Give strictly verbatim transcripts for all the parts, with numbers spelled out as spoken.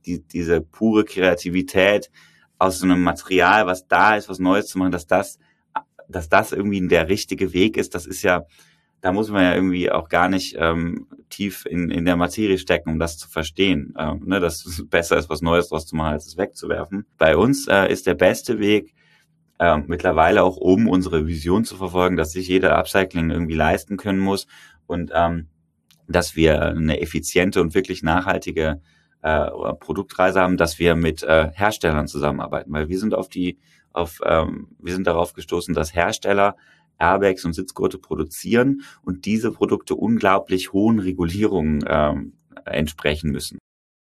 die, diese pure Kreativität aus so einem Material, was da ist, was Neues zu machen, dass das, dass das irgendwie der richtige Weg ist, das ist ja, da muss man ja irgendwie auch gar nicht ähm, tief in, in der Materie stecken, um das zu verstehen, ähm, ne, dass es besser ist, was Neues draus zu machen, als es wegzuwerfen. Bei uns äh, ist der beste Weg, äh, mittlerweile auch um unsere Vision zu verfolgen, dass sich jeder Upcycling irgendwie leisten können muss und ähm, dass wir eine effiziente und wirklich nachhaltige äh, Produktreise haben, dass wir mit äh, Herstellern zusammenarbeiten, weil wir sind auf die, auf, ähm, wir sind darauf gestoßen, dass Hersteller Airbags und Sitzgurte produzieren und diese Produkte unglaublich hohen Regulierungen ähm, entsprechen müssen.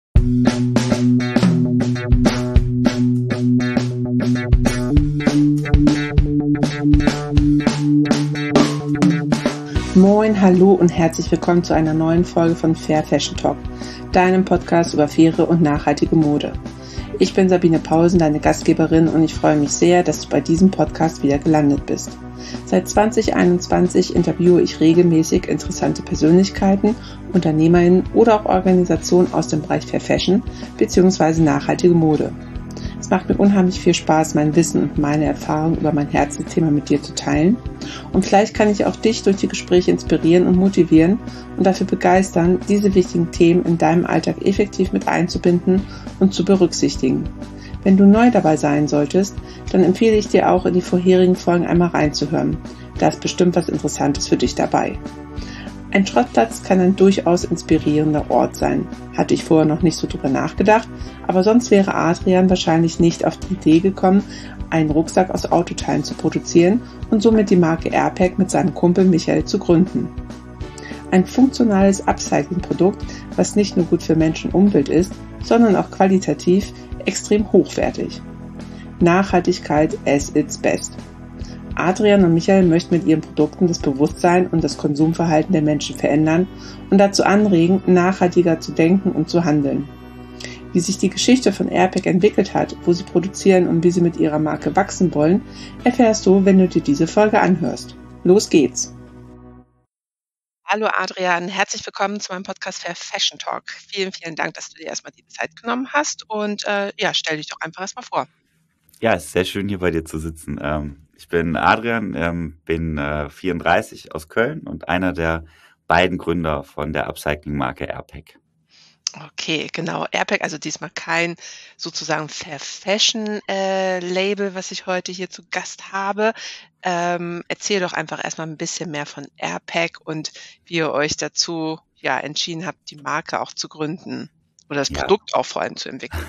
Moin, hallo und herzlich willkommen zu einer neuen Folge von Fair Fashion Talk, deinem Podcast über faire und nachhaltige Mode. Ich bin Sabine Paulsen, deine Gastgeberin, und ich freue mich sehr, dass du bei diesem Podcast wieder gelandet bist. Seit zwanzig einundzwanzig interviewe ich regelmäßig interessante Persönlichkeiten, UnternehmerInnen oder auch Organisationen aus dem Bereich Fair Fashion bzw. nachhaltige Mode. Es macht mir unheimlich viel Spaß, mein Wissen und meine Erfahrungen über mein Herzensthema mit dir zu teilen. Und vielleicht kann ich auch dich durch die Gespräche inspirieren und motivieren und dafür begeistern, diese wichtigen Themen in deinem Alltag effektiv mit einzubinden und zu berücksichtigen. Wenn du neu dabei sein solltest, dann empfehle ich dir auch, in die vorherigen Folgen einmal reinzuhören. Da ist bestimmt was Interessantes für dich dabei. Ein Schrottplatz kann ein durchaus inspirierender Ort sein. Hatte ich vorher noch nicht so drüber nachgedacht, aber sonst wäre Adrian wahrscheinlich nicht auf die Idee gekommen, einen Rucksack aus Autoteilen zu produzieren und somit die Marke Airpack mit seinem Kumpel Michael zu gründen. Ein funktionales Upcycling-Produkt, was nicht nur gut für Mensch und Umwelt ist, sondern auch qualitativ extrem hochwertig. Nachhaltigkeit as its best. Adrian und Michael möchten mit ihren Produkten das Bewusstsein und das Konsumverhalten der Menschen verändern und dazu anregen, nachhaltiger zu denken und zu handeln. Wie sich die Geschichte von Airpack entwickelt hat, wo sie produzieren und wie sie mit ihrer Marke wachsen wollen, erfährst du, wenn du dir diese Folge anhörst. Los geht's! Hallo Adrian, herzlich willkommen zu meinem Podcast Fair Fashion Talk. Vielen, vielen Dank, dass du dir erstmal die Zeit genommen hast und äh, ja, stell dich doch einfach erstmal vor. Ja, es ist sehr schön, hier bei dir zu sitzen. Ähm, ich bin Adrian, ähm, bin äh, vierunddreißig aus Köln und einer der beiden Gründer von der Upcycling-Marke Airpack. Okay, genau. Airpack, also diesmal kein sozusagen Fair Fashion äh, Label, was ich heute hier zu Gast habe. Ähm, erzähl doch einfach erstmal ein bisschen mehr von Airpack und wie ihr euch dazu ja entschieden habt, die Marke auch zu gründen oder das Ja. Produkt auch vor allem zu entwickeln.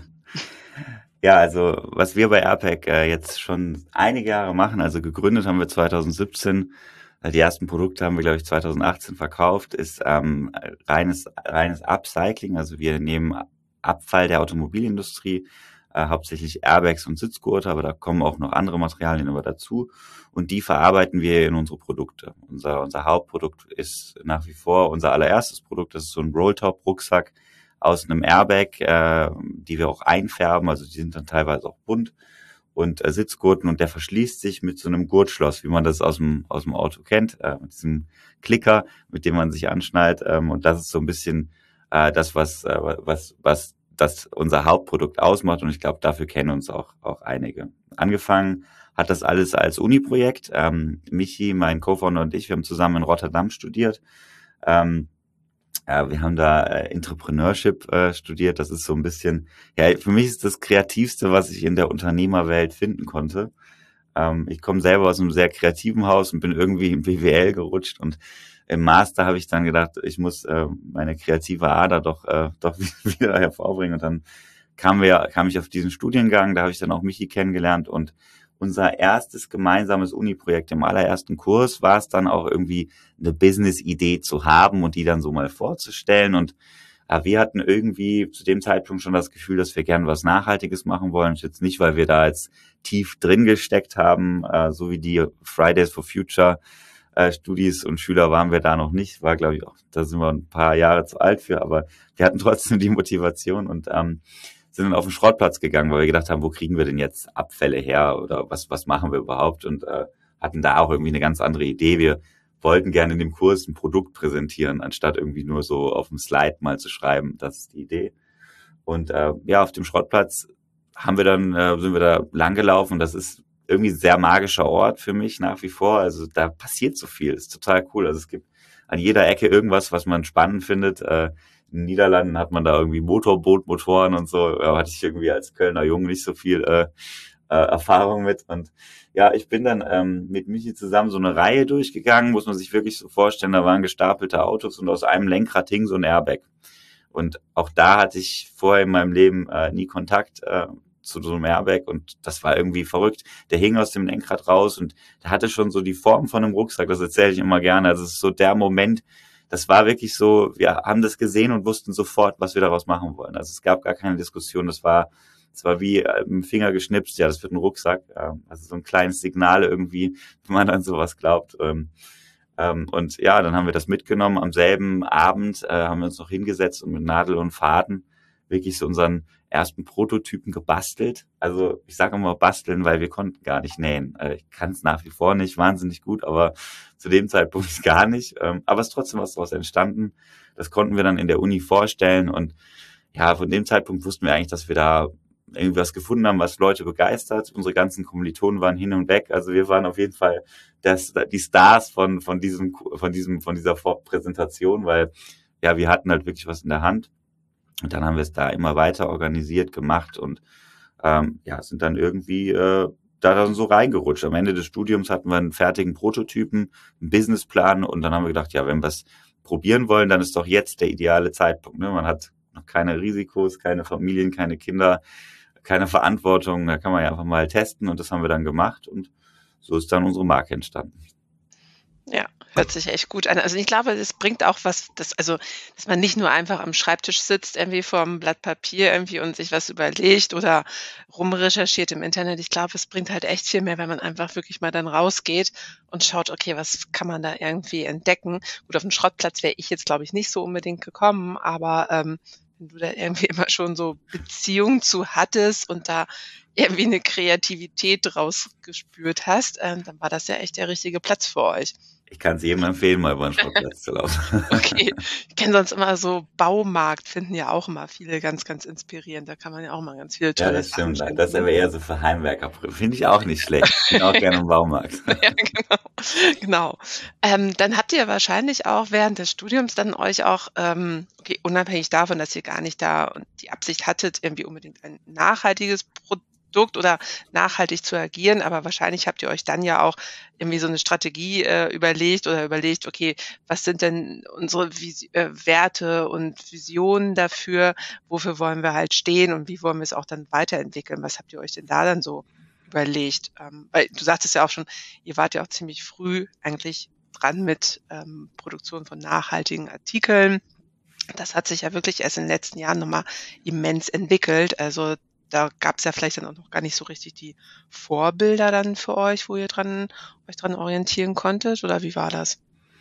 Ja, also was wir bei Airpack äh, jetzt schon einige Jahre machen, also gegründet haben wir zweitausendsiebzehn, äh, die ersten Produkte haben wir, glaube ich, zweitausendachtzehn verkauft, ist ähm, reines reines Upcycling, also wir nehmen Abfall der Automobilindustrie, äh, hauptsächlich Airbags und Sitzgurte, aber da kommen auch noch andere Materialien immer dazu und die verarbeiten wir in unsere Produkte. Unser unser Hauptprodukt ist nach wie vor unser allererstes Produkt, das ist so ein Rolltop-Rucksack aus einem Airbag, äh, die wir auch einfärben, also die sind dann teilweise auch bunt und äh, Sitzgurten und der verschließt sich mit so einem Gurtschloss, wie man das aus dem aus dem Auto kennt, äh, mit diesem Klicker, mit dem man sich anschnallt ähm, und das ist so ein bisschen äh, das, was äh, was was das unser Hauptprodukt ausmacht und ich glaube, dafür kennen uns auch auch einige. Angefangen hat das alles als Uni-Projekt. Ähm, Michi, mein Co-Founder und ich, wir haben zusammen in Rotterdam studiert. Ähm, Ja, wir haben da äh, Entrepreneurship äh, studiert. Das ist so ein bisschen, ja, für mich ist das Kreativste, was ich in der Unternehmerwelt finden konnte. Ähm, ich komme selber aus einem sehr kreativen Haus und bin irgendwie im B W L gerutscht und im Master habe ich dann gedacht, ich muss äh, meine kreative Ader doch äh, doch wieder hervorbringen und dann kam wir kam ich auf diesen Studiengang. Da habe ich dann auch Michi kennengelernt und unser erstes gemeinsames Uni-Projekt im allerersten Kurs war es dann auch irgendwie eine Business-Idee zu haben und die dann so mal vorzustellen. Und äh, wir hatten irgendwie zu dem Zeitpunkt schon das Gefühl, dass wir gerne was Nachhaltiges machen wollen. Jetzt nicht, weil wir da jetzt tief drin gesteckt haben, äh, so wie die Fridays for Future äh, Studis und Schüler waren wir da noch nicht. War, glaube ich, auch, da sind wir ein paar Jahre zu alt für, aber wir hatten trotzdem die Motivation und ähm, sind dann auf den Schrottplatz gegangen, weil wir gedacht haben, wo kriegen wir denn jetzt Abfälle her oder was was machen wir überhaupt und äh, hatten da auch irgendwie eine ganz andere Idee. Wir wollten gerne in dem Kurs ein Produkt präsentieren, anstatt irgendwie nur so auf dem Slide mal zu schreiben, das ist die Idee. Und äh, ja, auf dem Schrottplatz haben wir dann, äh, sind wir da langgelaufen. Das ist irgendwie ein sehr magischer Ort für mich nach wie vor. Also da passiert so viel. Das ist total cool. Also es gibt an jeder Ecke irgendwas, was man spannend findet. Äh, in den Niederlanden hat man da irgendwie Motorbootmotoren und so. Da hatte ich irgendwie als Kölner Junge nicht so viel äh, äh, Erfahrung mit. Und ja, ich bin dann ähm, mit Michi zusammen so eine Reihe durchgegangen, muss man sich wirklich so vorstellen. Da waren gestapelte Autos und aus einem Lenkrad hing so ein Airbag. Und auch da hatte ich vorher in meinem Leben äh, nie Kontakt äh, zu so einem Airbag und das war irgendwie verrückt. Der hing aus dem Lenkrad raus und der hatte schon so die Form von einem Rucksack, das erzähle ich immer gerne. Also es ist so der Moment, das war wirklich so, wir haben das gesehen und wussten sofort, was wir daraus machen wollen. Also es gab gar keine Diskussion, das war es war wie äh, mit dem Finger geschnipst, ja, das wird ein Rucksack. Äh, also so ein kleines Signal irgendwie, wenn man an sowas glaubt. Ähm, ähm, und ja, dann haben wir das mitgenommen. Am selben Abend äh, haben wir uns noch hingesetzt und mit Nadel und Faden wirklich so unseren ersten Prototypen gebastelt. Also ich sage immer basteln, weil wir konnten gar nicht nähen. Äh, ich kann es nach wie vor nicht wahnsinnig gut, aber zu dem Zeitpunkt gar nicht. Ähm, aber es ist trotzdem was daraus entstanden. Das konnten wir dann in der Uni vorstellen und ja, von dem Zeitpunkt wussten wir eigentlich, dass wir da irgendwas gefunden haben, was Leute begeistert. Unsere ganzen Kommilitonen waren hin und weg. Also wir waren auf jeden Fall das, die Stars von, von diesem, von diesem, von dieser Präsentation, weil ja, wir hatten halt wirklich was in der Hand. Und dann haben wir es da immer weiter organisiert, gemacht und ähm, ja, sind dann irgendwie äh, da dann so reingerutscht. Am Ende des Studiums hatten wir einen fertigen Prototypen, einen Businessplan und dann haben wir gedacht, ja, wenn wir es probieren wollen, dann ist doch jetzt der ideale Zeitpunkt. Ne? Man hat noch keine Risikos, keine Familien, keine Kinder, keine Verantwortung. Da kann man ja einfach mal testen und das haben wir dann gemacht und so ist dann unsere Marke entstanden. Ja, hört sich echt gut an. Also ich glaube, das bringt auch was, das, also, dass man nicht nur einfach am Schreibtisch sitzt, irgendwie vorm Blatt Papier irgendwie und sich was überlegt oder rumrecherchiert im Internet. Ich glaube, es bringt halt echt viel mehr, wenn man einfach wirklich mal dann rausgeht und schaut, okay, was kann man da irgendwie entdecken? Gut, auf den Schrottplatz wäre ich jetzt, glaube ich, nicht so unbedingt gekommen, aber ähm, wenn du da irgendwie immer schon so Beziehung zu hattest und da irgendwie eine Kreativität draus gespürt hast, ähm, dann war das ja echt der richtige Platz für euch. Ich kann es jedem empfehlen, mal über den Schrottplatz zu laufen. Okay, ich kenne sonst immer so Baumarkt, finden ja auch immer viele ganz, ganz inspirierend. Da kann man ja auch mal ganz viele Ja, tolle das Sachen stimmt. finden. Das ist aber eher so für Heimwerker. Finde ich auch nicht schlecht. Ich bin auch gerne im Baumarkt. Ja, genau. Genau. Ähm, dann habt ihr wahrscheinlich auch während des Studiums dann euch auch, ähm, okay, unabhängig davon, dass ihr gar nicht da die Absicht hattet, irgendwie unbedingt ein nachhaltiges Produkt oder nachhaltig zu agieren, aber wahrscheinlich habt ihr euch dann ja auch irgendwie so eine Strategie äh, überlegt oder überlegt, okay, was sind denn unsere Vis äh, Werte und Visionen dafür? Wofür wollen wir halt stehen und wie wollen wir es auch dann weiterentwickeln? Was habt ihr euch denn da dann so überlegt? Ähm, weil du sagtest ja auch schon, ihr wart ja auch ziemlich früh eigentlich dran mit ähm, Produktion von nachhaltigen Artikeln. Das hat sich ja wirklich erst in den letzten Jahren nochmal immens entwickelt. Also da gab es ja vielleicht dann auch noch gar nicht so richtig die Vorbilder dann für euch, wo ihr dran, euch dran orientieren konntet, oder wie war das?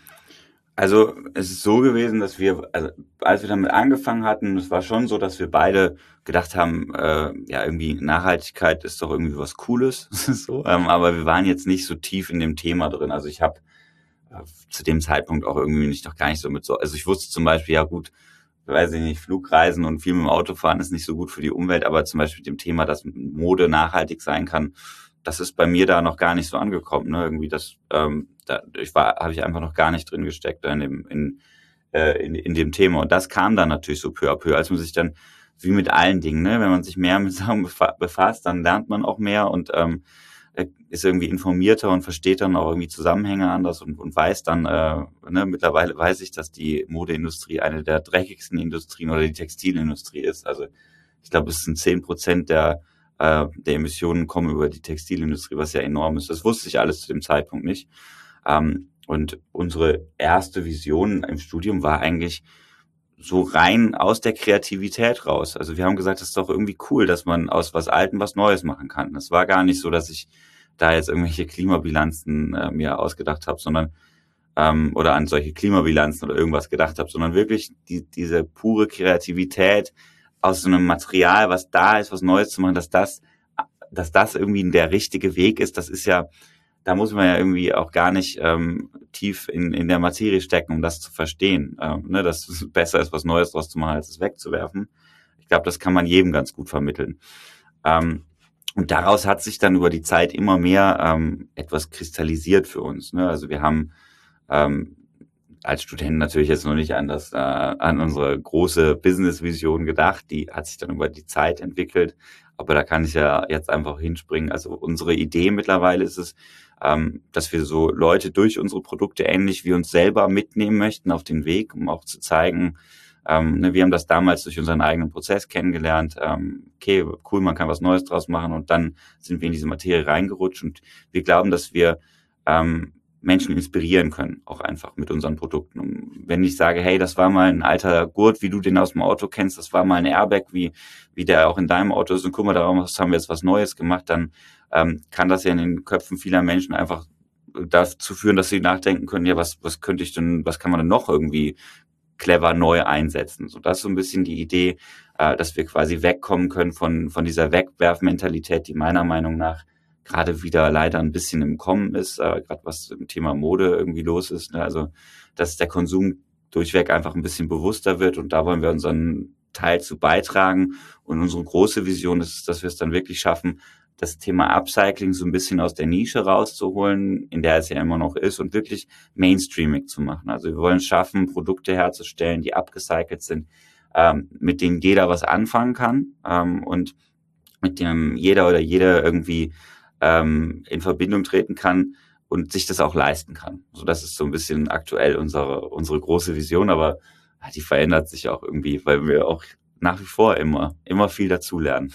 Also es ist so gewesen, dass wir, also als wir damit angefangen hatten, es war schon so, dass wir beide gedacht haben, äh, ja irgendwie Nachhaltigkeit ist doch irgendwie was Cooles, so, ähm, aber wir waren jetzt nicht so tief in dem Thema drin. Also ich habe äh, zu dem Zeitpunkt auch irgendwie nicht doch gar nicht so mit so, also ich wusste zum Beispiel, ja gut, weiß ich nicht, Flugreisen und viel mit dem Auto fahren ist nicht so gut für die Umwelt, aber zum Beispiel mit dem Thema, dass Mode nachhaltig sein kann, das ist bei mir da noch gar nicht so angekommen. Ne? Irgendwie das, ähm, da, ich war, habe ich einfach noch gar nicht drin gesteckt in dem, in, äh, in, in dem Thema. Und das kam dann natürlich so peu à peu, als man sich dann, wie mit allen Dingen, ne, wenn man sich mehr mit Sachen befasst, dann lernt man auch mehr und ähm, ist irgendwie informierter und versteht dann auch irgendwie Zusammenhänge anders und, und weiß dann, äh, ne, mittlerweile weiß ich, dass die Modeindustrie eine der dreckigsten Industrien oder die Textilindustrie ist. Also ich glaube, es sind zehn Prozent der, äh, der Emissionen kommen über die Textilindustrie, was ja enorm ist. Das wusste ich alles zu dem Zeitpunkt nicht. Ähm, und unsere erste Vision im Studium war eigentlich so rein aus der Kreativität raus. Also wir haben gesagt, das ist doch irgendwie cool, dass man aus was Altem was Neues machen kann. Das war gar nicht so, dass ich da jetzt irgendwelche Klimabilanzen äh, mir ausgedacht habe, sondern ähm, oder an solche Klimabilanzen oder irgendwas gedacht habe, sondern wirklich die, diese pure Kreativität aus so einem Material, was da ist, was Neues zu machen, dass das, dass das irgendwie der richtige Weg ist. Das ist ja, da muss man ja irgendwie auch gar nicht ähm, tief in, in der Materie stecken, um das zu verstehen, ähm, ne, dass es besser ist, was Neues draus zu machen, als es wegzuwerfen. Ich glaube, das kann man jedem ganz gut vermitteln. Ähm, und daraus hat sich dann über die Zeit immer mehr ähm, etwas kristallisiert für uns. Ne? Also wir haben ähm, als Studenten natürlich jetzt noch nicht an das äh, an unsere große Business-Vision gedacht. Die hat sich dann über die Zeit entwickelt. Aber da kann ich ja jetzt einfach hinspringen. Also unsere Idee mittlerweile ist es, ähm, dass wir so Leute durch unsere Produkte ähnlich wie uns selber mitnehmen möchten auf den Weg, um auch zu zeigen, ähm, ne, wir haben das damals durch unseren eigenen Prozess kennengelernt. Ähm, okay, cool, man kann was Neues draus machen und dann sind wir in diese Materie reingerutscht und wir glauben, dass wir ähm, Menschen inspirieren können, auch einfach mit unseren Produkten. Und wenn ich sage, hey, das war mal ein alter Gurt, wie du den aus dem Auto kennst, das war mal ein Airbag, wie wie der auch in deinem Auto ist und guck mal, daraus haben wir jetzt was Neues gemacht, dann ähm, kann das ja in den Köpfen vieler Menschen einfach dazu führen, dass sie nachdenken können, ja, was was könnte ich denn, was kann man denn noch irgendwie clever neu einsetzen. So, das ist so ein bisschen die Idee, äh, dass wir quasi wegkommen können von von dieser Wegwerfmentalität, die meiner Meinung nach gerade wieder leider ein bisschen im Kommen ist, äh, gerade was im Thema Mode irgendwie los ist. Ne? Also, dass der Konsum durchweg einfach ein bisschen bewusster wird und da wollen wir unseren Teil zu beitragen. Und unsere große Vision ist, dass wir es dann wirklich schaffen, das Thema Upcycling so ein bisschen aus der Nische rauszuholen, in der es ja immer noch ist, und wirklich mainstreamig zu machen. Also wir wollen schaffen, Produkte herzustellen, die upgecycelt sind, ähm, mit denen jeder was anfangen kann ähm, und mit dem jeder oder jede irgendwie ähm, in Verbindung treten kann und sich das auch leisten kann. So, das ist so ein bisschen aktuell unsere unsere große Vision, aber die verändert sich auch irgendwie, weil wir auch nach wie vor immer immer viel dazulernen.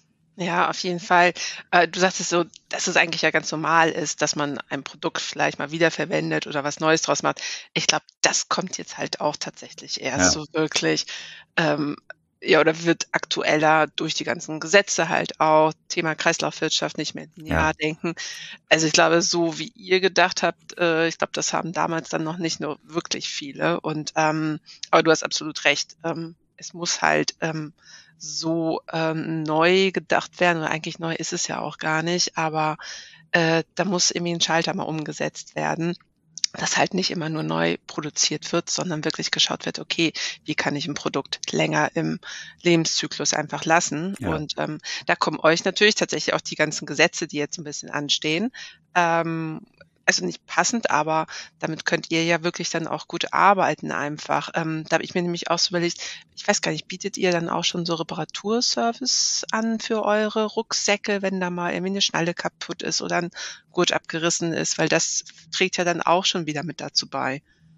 Ja, auf jeden Fall. Äh, du sagtest so, dass es eigentlich ja ganz normal ist, dass man ein Produkt vielleicht mal wiederverwendet oder was Neues draus macht. Ich glaube, das kommt jetzt halt auch tatsächlich erst Ja, so wirklich, ähm, ja, oder wird aktueller durch die ganzen Gesetze halt auch. Thema Kreislaufwirtschaft, nicht mehr ja, linear denken. Also ich glaube, so wie ihr gedacht habt, äh, ich glaube, das haben damals dann noch nicht nur wirklich viele. Und ähm, aber du hast absolut recht. Ähm, es muss halt ähm, so ähm, neu gedacht werden, oder eigentlich neu ist es ja auch gar nicht, aber äh, da muss irgendwie ein Schalter mal umgesetzt werden, dass halt nicht immer nur neu produziert wird, sondern wirklich geschaut wird, okay, wie kann ich ein Produkt länger im Lebenszyklus einfach lassen? ja. Und ähm, da kommen euch natürlich tatsächlich auch die ganzen Gesetze, die jetzt ein bisschen anstehen, ähm, also nicht passend, aber damit könnt ihr ja wirklich dann auch gut arbeiten einfach. Ähm, da habe ich mir nämlich auch so überlegt, ich weiß gar nicht, bietet ihr dann auch schon so Reparaturservice an für eure Rucksäcke, wenn da mal irgendwie 'ne Schnalle kaputt ist oder 'n Gurt abgerissen ist? Weil das trägt ja dann auch schon wieder mit dazu bei.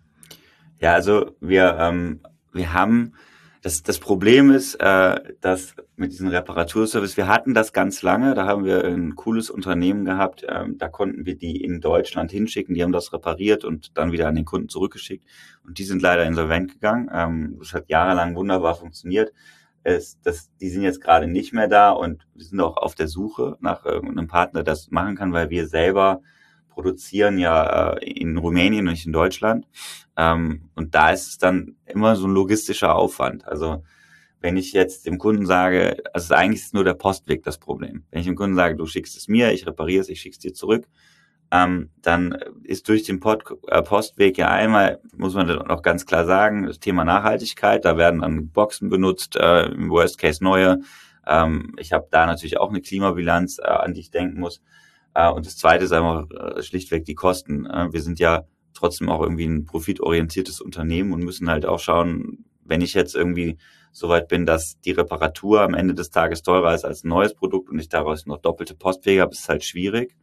Ja, also wir, ähm, wir haben das, das Problem ist, äh, dass mit diesem Reparaturservice, wir hatten das ganz lange, da haben wir ein cooles Unternehmen gehabt, ähm, da konnten wir die in Deutschland hinschicken, die haben das repariert und dann wieder an den Kunden zurückgeschickt und die sind leider insolvent gegangen. Ähm, das hat jahrelang wunderbar funktioniert. Es, das, die sind jetzt gerade nicht mehr da und wir sind auch auf der Suche nach irgendeinem Partner, der das machen kann, weil wir selber produzieren ja äh, in Rumänien und nicht in Deutschland. Ähm, und da ist es dann immer so ein logistischer Aufwand. Also wenn ich jetzt dem Kunden sage, also eigentlich ist nur der Postweg das Problem. Wenn ich dem Kunden sage, du schickst es mir, ich repariere es, ich schicke es dir zurück, ähm, dann ist durch den Pod, äh, Postweg ja einmal, muss man noch ganz klar sagen, das Thema Nachhaltigkeit, da werden dann Boxen benutzt, äh, im Worst Case neue. Ähm, ich habe da natürlich auch eine Klimabilanz, äh, an die ich denken muss. Äh, und das Zweite ist einfach äh, schlichtweg die Kosten. Äh, wir sind ja trotzdem auch irgendwie ein profitorientiertes Unternehmen und müssen halt auch schauen, wenn ich jetzt irgendwie so weit bin, dass die Reparatur am Ende des Tages teurer ist als ein neues Produkt und ich daraus noch doppelte Postwege habe, ist es halt schwierig.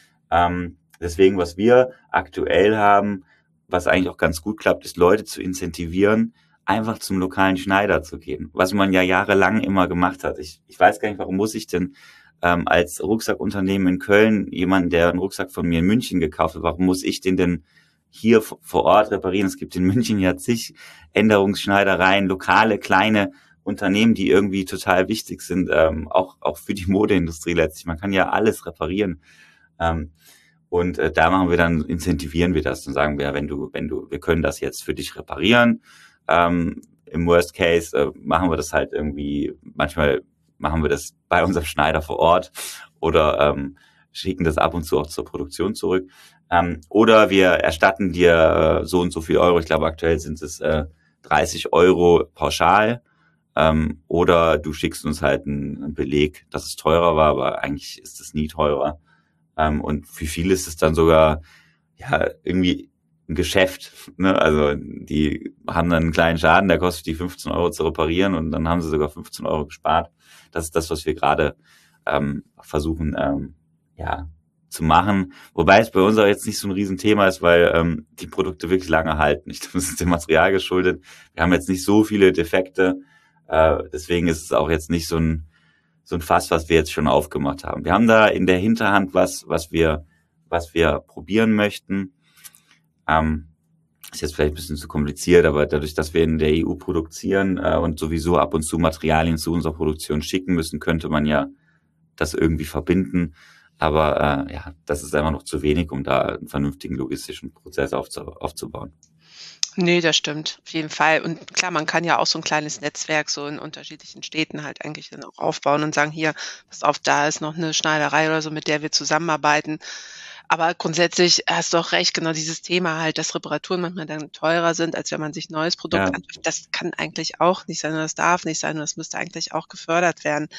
Ähm, deswegen, was wir aktuell haben, was eigentlich auch ganz gut klappt, ist Leute zu incentivieren, einfach zum lokalen Schneider zu gehen, was man ja jahrelang immer gemacht hat. Ich, ich weiß gar nicht, warum muss ich denn ähm, als Rucksackunternehmen in Köln jemanden, der einen Rucksack von mir in München gekauft hat, warum muss ich den denn hier vor Ort reparieren? Es gibt in München ja zig Änderungsschneidereien, lokale, kleine Unternehmen, die irgendwie total wichtig sind, ähm, auch, auch für die Modeindustrie letztlich. Man kann ja alles reparieren. Ähm, und äh, da machen wir dann, incentivieren wir das und sagen wir, wenn du, wenn du, wir können das jetzt für dich reparieren. Ähm, im Worst Case äh, machen wir das halt irgendwie, manchmal machen wir das bei unserem Schneider vor Ort oder ähm, schicken das ab und zu auch zur Produktion zurück. Ähm, oder wir erstatten dir äh, so und so viel Euro, ich glaube aktuell sind es äh, dreißig Euro pauschal, ähm, oder du schickst uns halt einen, einen Beleg, dass es teurer war, aber eigentlich ist es nie teurer. Ähm, und für viele ist es dann sogar ja irgendwie ein Geschäft. Ne? Also die haben dann einen kleinen Schaden, der kostet die fünfzehn Euro zu reparieren und dann haben sie sogar fünfzehn Euro gespart. Das ist das, was wir gerade ähm, versuchen ähm, ja zu machen. Wobei es bei uns auch jetzt nicht so ein Riesenthema ist, weil ähm, die Produkte wirklich lange halten. Ich glaube, das ist dem Material geschuldet. Wir haben jetzt nicht so viele Defekte. Äh, deswegen ist es auch jetzt nicht so ein so ein Fass, was wir jetzt schon aufgemacht haben. Wir haben da in der Hinterhand was, was wir was wir probieren möchten. Ähm, ist jetzt vielleicht ein bisschen zu kompliziert, aber dadurch, dass wir in der E U produzieren äh, und sowieso ab und zu Materialien zu unserer Produktion schicken müssen, könnte man ja das irgendwie verbinden. Aber äh, ja, das ist einfach noch zu wenig, um da einen vernünftigen logistischen Prozess aufzu aufzubauen. Nee, das stimmt, auf jeden Fall. Und klar, man kann ja auch so ein kleines Netzwerk so in unterschiedlichen Städten halt eigentlich dann auch aufbauen und sagen: „Hier, pass auf, da ist noch eine Schneiderei oder so, mit der wir zusammenarbeiten.“ Aber grundsätzlich hast du auch recht, genau dieses Thema halt, dass Reparaturen manchmal dann teurer sind, als wenn man sich 'n neues Produkt Ja, anschafft. Das kann eigentlich auch nicht sein, oder das darf nicht sein, und das müsste eigentlich auch gefördert werden,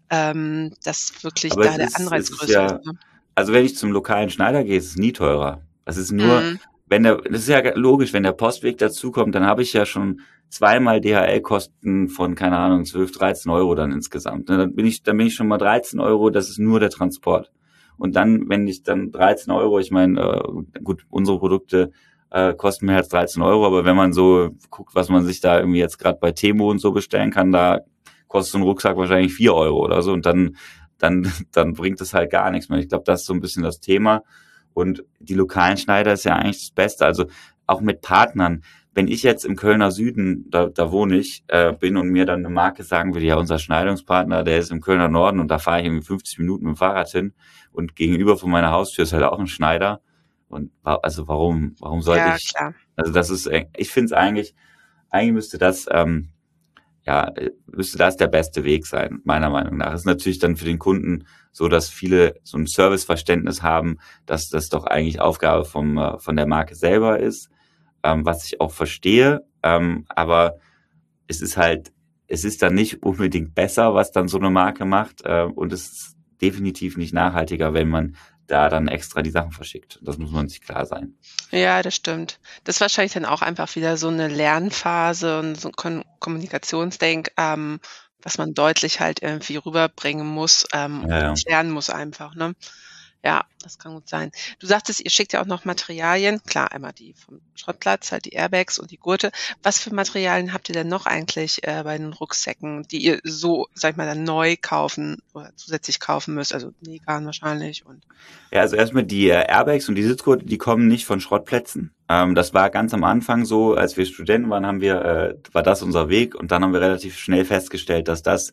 ähm, dass wirklich aber da es der ist, Anreiz es ist größer ist, ja, ne? also wenn ich zum lokalen Schneider gehe, ist es nie teurer. Das ist nur, Mhm. wenn der, das ist ja logisch, wenn der Postweg dazukommt, dann habe ich ja schon zweimal D H L-Kosten von, keine Ahnung, zwölf, dreizehn Euro dann insgesamt. Ne, Dann bin ich, dann bin ich schon mal dreizehn Euro, das ist nur der Transport. Und dann, wenn ich dann dreizehn Euro, ich meine, äh, gut, unsere Produkte äh, kosten mehr als dreizehn Euro, aber wenn man so guckt, was man sich da irgendwie jetzt gerade bei Temu und so bestellen kann, da kostet so ein Rucksack wahrscheinlich vier Euro oder so und dann, dann, dann bringt es halt gar nichts mehr. Ich glaube, das ist so ein bisschen das Thema. Und die lokalen Schneider ist ja eigentlich das Beste. Also auch mit Partnern. Wenn ich jetzt im Kölner Süden, da, da wohne ich, äh, bin und mir dann eine Marke sagen würde, ja, unser Schneidungspartner, der ist im Kölner Norden und da fahre ich irgendwie fünfzig Minuten mit dem Fahrrad hin und gegenüber von meiner Haustür ist halt auch ein Schneider. Und wa- also warum, warum sollte Ja, ich, klar. also das ist, äh, ich finde es eigentlich, eigentlich müsste das, ähm, ja, äh, müsste das der beste Weg sein, meiner Meinung nach. Es ist natürlich dann für den Kunden so, dass viele so ein Serviceverständnis haben, dass das doch eigentlich Aufgabe vom, äh, von der Marke selber ist, ähm, was ich auch verstehe. Ähm, aber es ist halt, es ist dann nicht unbedingt besser, was dann so eine Marke macht. Äh, und es ist definitiv nicht nachhaltiger, wenn man da dann extra die Sachen verschickt. Das muss man sich klar sein. Ja, das stimmt. Das ist wahrscheinlich dann auch einfach wieder so 'ne Lernphase und so 'n Kon Kommunikationsdenk ähm, was man deutlich halt irgendwie rüberbringen muss, ähm, Ja, ja. erklären muss einfach, ne? Ja, das kann gut sein. Du sagtest, ihr schickt ja auch noch Materialien. Klar, einmal die vom Schrottplatz, halt die Airbags und die Gurte. Was für Materialien habt ihr denn noch eigentlich, äh, bei den Rucksäcken, die ihr so, sage ich mal, dann neu kaufen oder zusätzlich kaufen müsst? Also Nähgarn wahrscheinlich und Ja, also erstmal die äh, Airbags und die Sitzgurte, die kommen nicht von Schrottplätzen. Ähm, das war ganz am Anfang so, als wir Studenten waren, haben wir, äh, war das unser Weg und dann haben wir relativ schnell festgestellt, dass das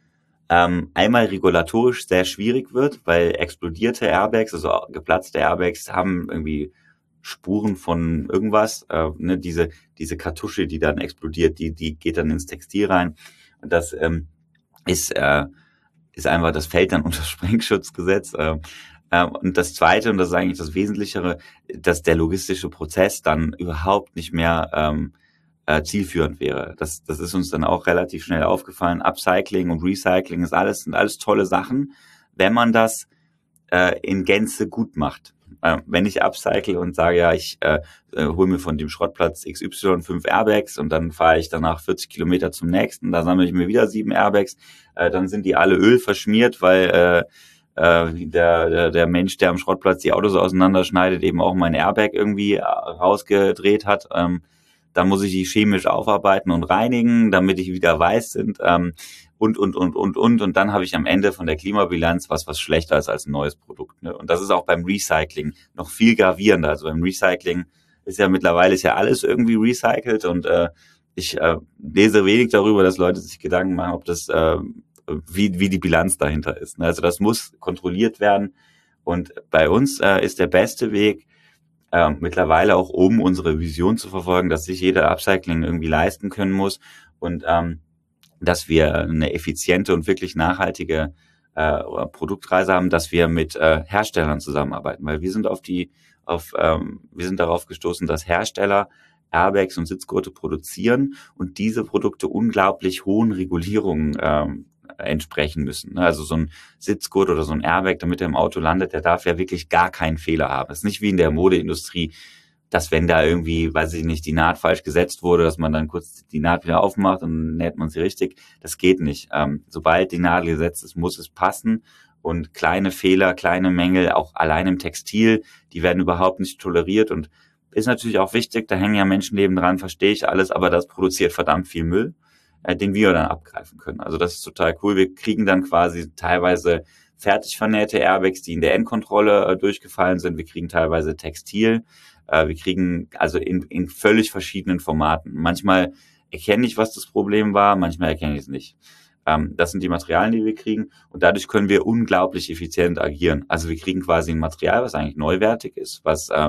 ähm, einmal regulatorisch sehr schwierig wird, weil explodierte Airbags, also geplatzte Airbags, haben irgendwie Spuren von irgendwas, äh, ne, diese diese Kartusche, die dann explodiert, die die geht dann ins Textil rein und das ähm, ist äh, ist einfach, das fällt dann unter Sprengschutzgesetz. Äh, äh, und das Zweite, und das ist eigentlich das Wesentlichere, dass der logistische Prozess dann überhaupt nicht mehr ähm, äh, zielführend wäre. Das, das ist uns dann auch relativ schnell aufgefallen. Upcycling und Recycling ist alles, sind alles tolle Sachen, wenn man das äh, in Gänze gut macht. Äh, wenn ich upcycle und sage, ja, ich äh, äh, hole mir von dem Schrottplatz X Y fünf Airbags und dann fahre ich danach vierzig Kilometer zum nächsten, da sammle ich mir wieder sieben Airbags, äh, dann sind die alle Öl verschmiert, weil äh, äh, der, der, der Mensch, der am Schrottplatz die Autos auseinanderschneidet, eben auch mein Airbag irgendwie rausgedreht hat. Ähm, dann muss ich die chemisch aufarbeiten und reinigen, damit die wieder weiß sind. Ähm, und, und, und, und, und. Und dann habe ich am Ende von der Klimabilanz was, was schlechter ist als ein neues Produkt. Ne? Und das ist auch beim Recycling noch viel gravierender. Also beim Recycling ist ja mittlerweile ist ja alles irgendwie recycelt und äh, ich äh, lese wenig darüber, dass Leute sich Gedanken machen, ob das, äh, wie, wie die Bilanz dahinter ist. Ne? Also das muss kontrolliert werden. Und bei uns äh, ist der beste Weg, äh, mittlerweile auch, um unsere Vision zu verfolgen, dass sich jeder Upcycling irgendwie leisten können muss und ähm, dass wir eine effiziente und wirklich nachhaltige äh, Produktreise haben, dass wir mit äh, Herstellern zusammenarbeiten, weil wir sind auf die, auf, ähm, wir sind darauf gestoßen, dass Hersteller Airbags und Sitzgurte produzieren und diese Produkte unglaublich hohen Regulierungen ähm, entsprechen müssen. Also so ein Sitzgurt oder so ein Airbag, damit er im Auto landet, der darf ja wirklich gar keinen Fehler haben. Das ist nicht wie in der Modeindustrie, dass wenn da irgendwie, weiß ich nicht, die Naht falsch gesetzt wurde, dass man dann kurz die Naht wieder aufmacht und dann näht man sie richtig. Das geht nicht. Ähm, sobald die Nadel gesetzt ist, muss es passen. Und kleine Fehler, kleine Mängel, auch allein im Textil, die werden überhaupt nicht toleriert. Und ist natürlich auch wichtig, da hängen ja Menschenleben dran, verstehe ich alles, aber das produziert verdammt viel Müll, äh, den wir dann abgreifen können. Also das ist total cool. Wir kriegen dann quasi teilweise fertig vernähte Airbags, die in der Endkontrolle äh, durchgefallen sind. Wir kriegen teilweise Textil. Äh, wir kriegen also in, in völlig verschiedenen Formaten. Manchmal erkenne ich, was das Problem war, manchmal erkenne ich es nicht. Ähm, das sind die Materialien, die wir kriegen und dadurch können wir unglaublich effizient agieren. Also wir kriegen quasi ein Material, was eigentlich neuwertig ist, was äh,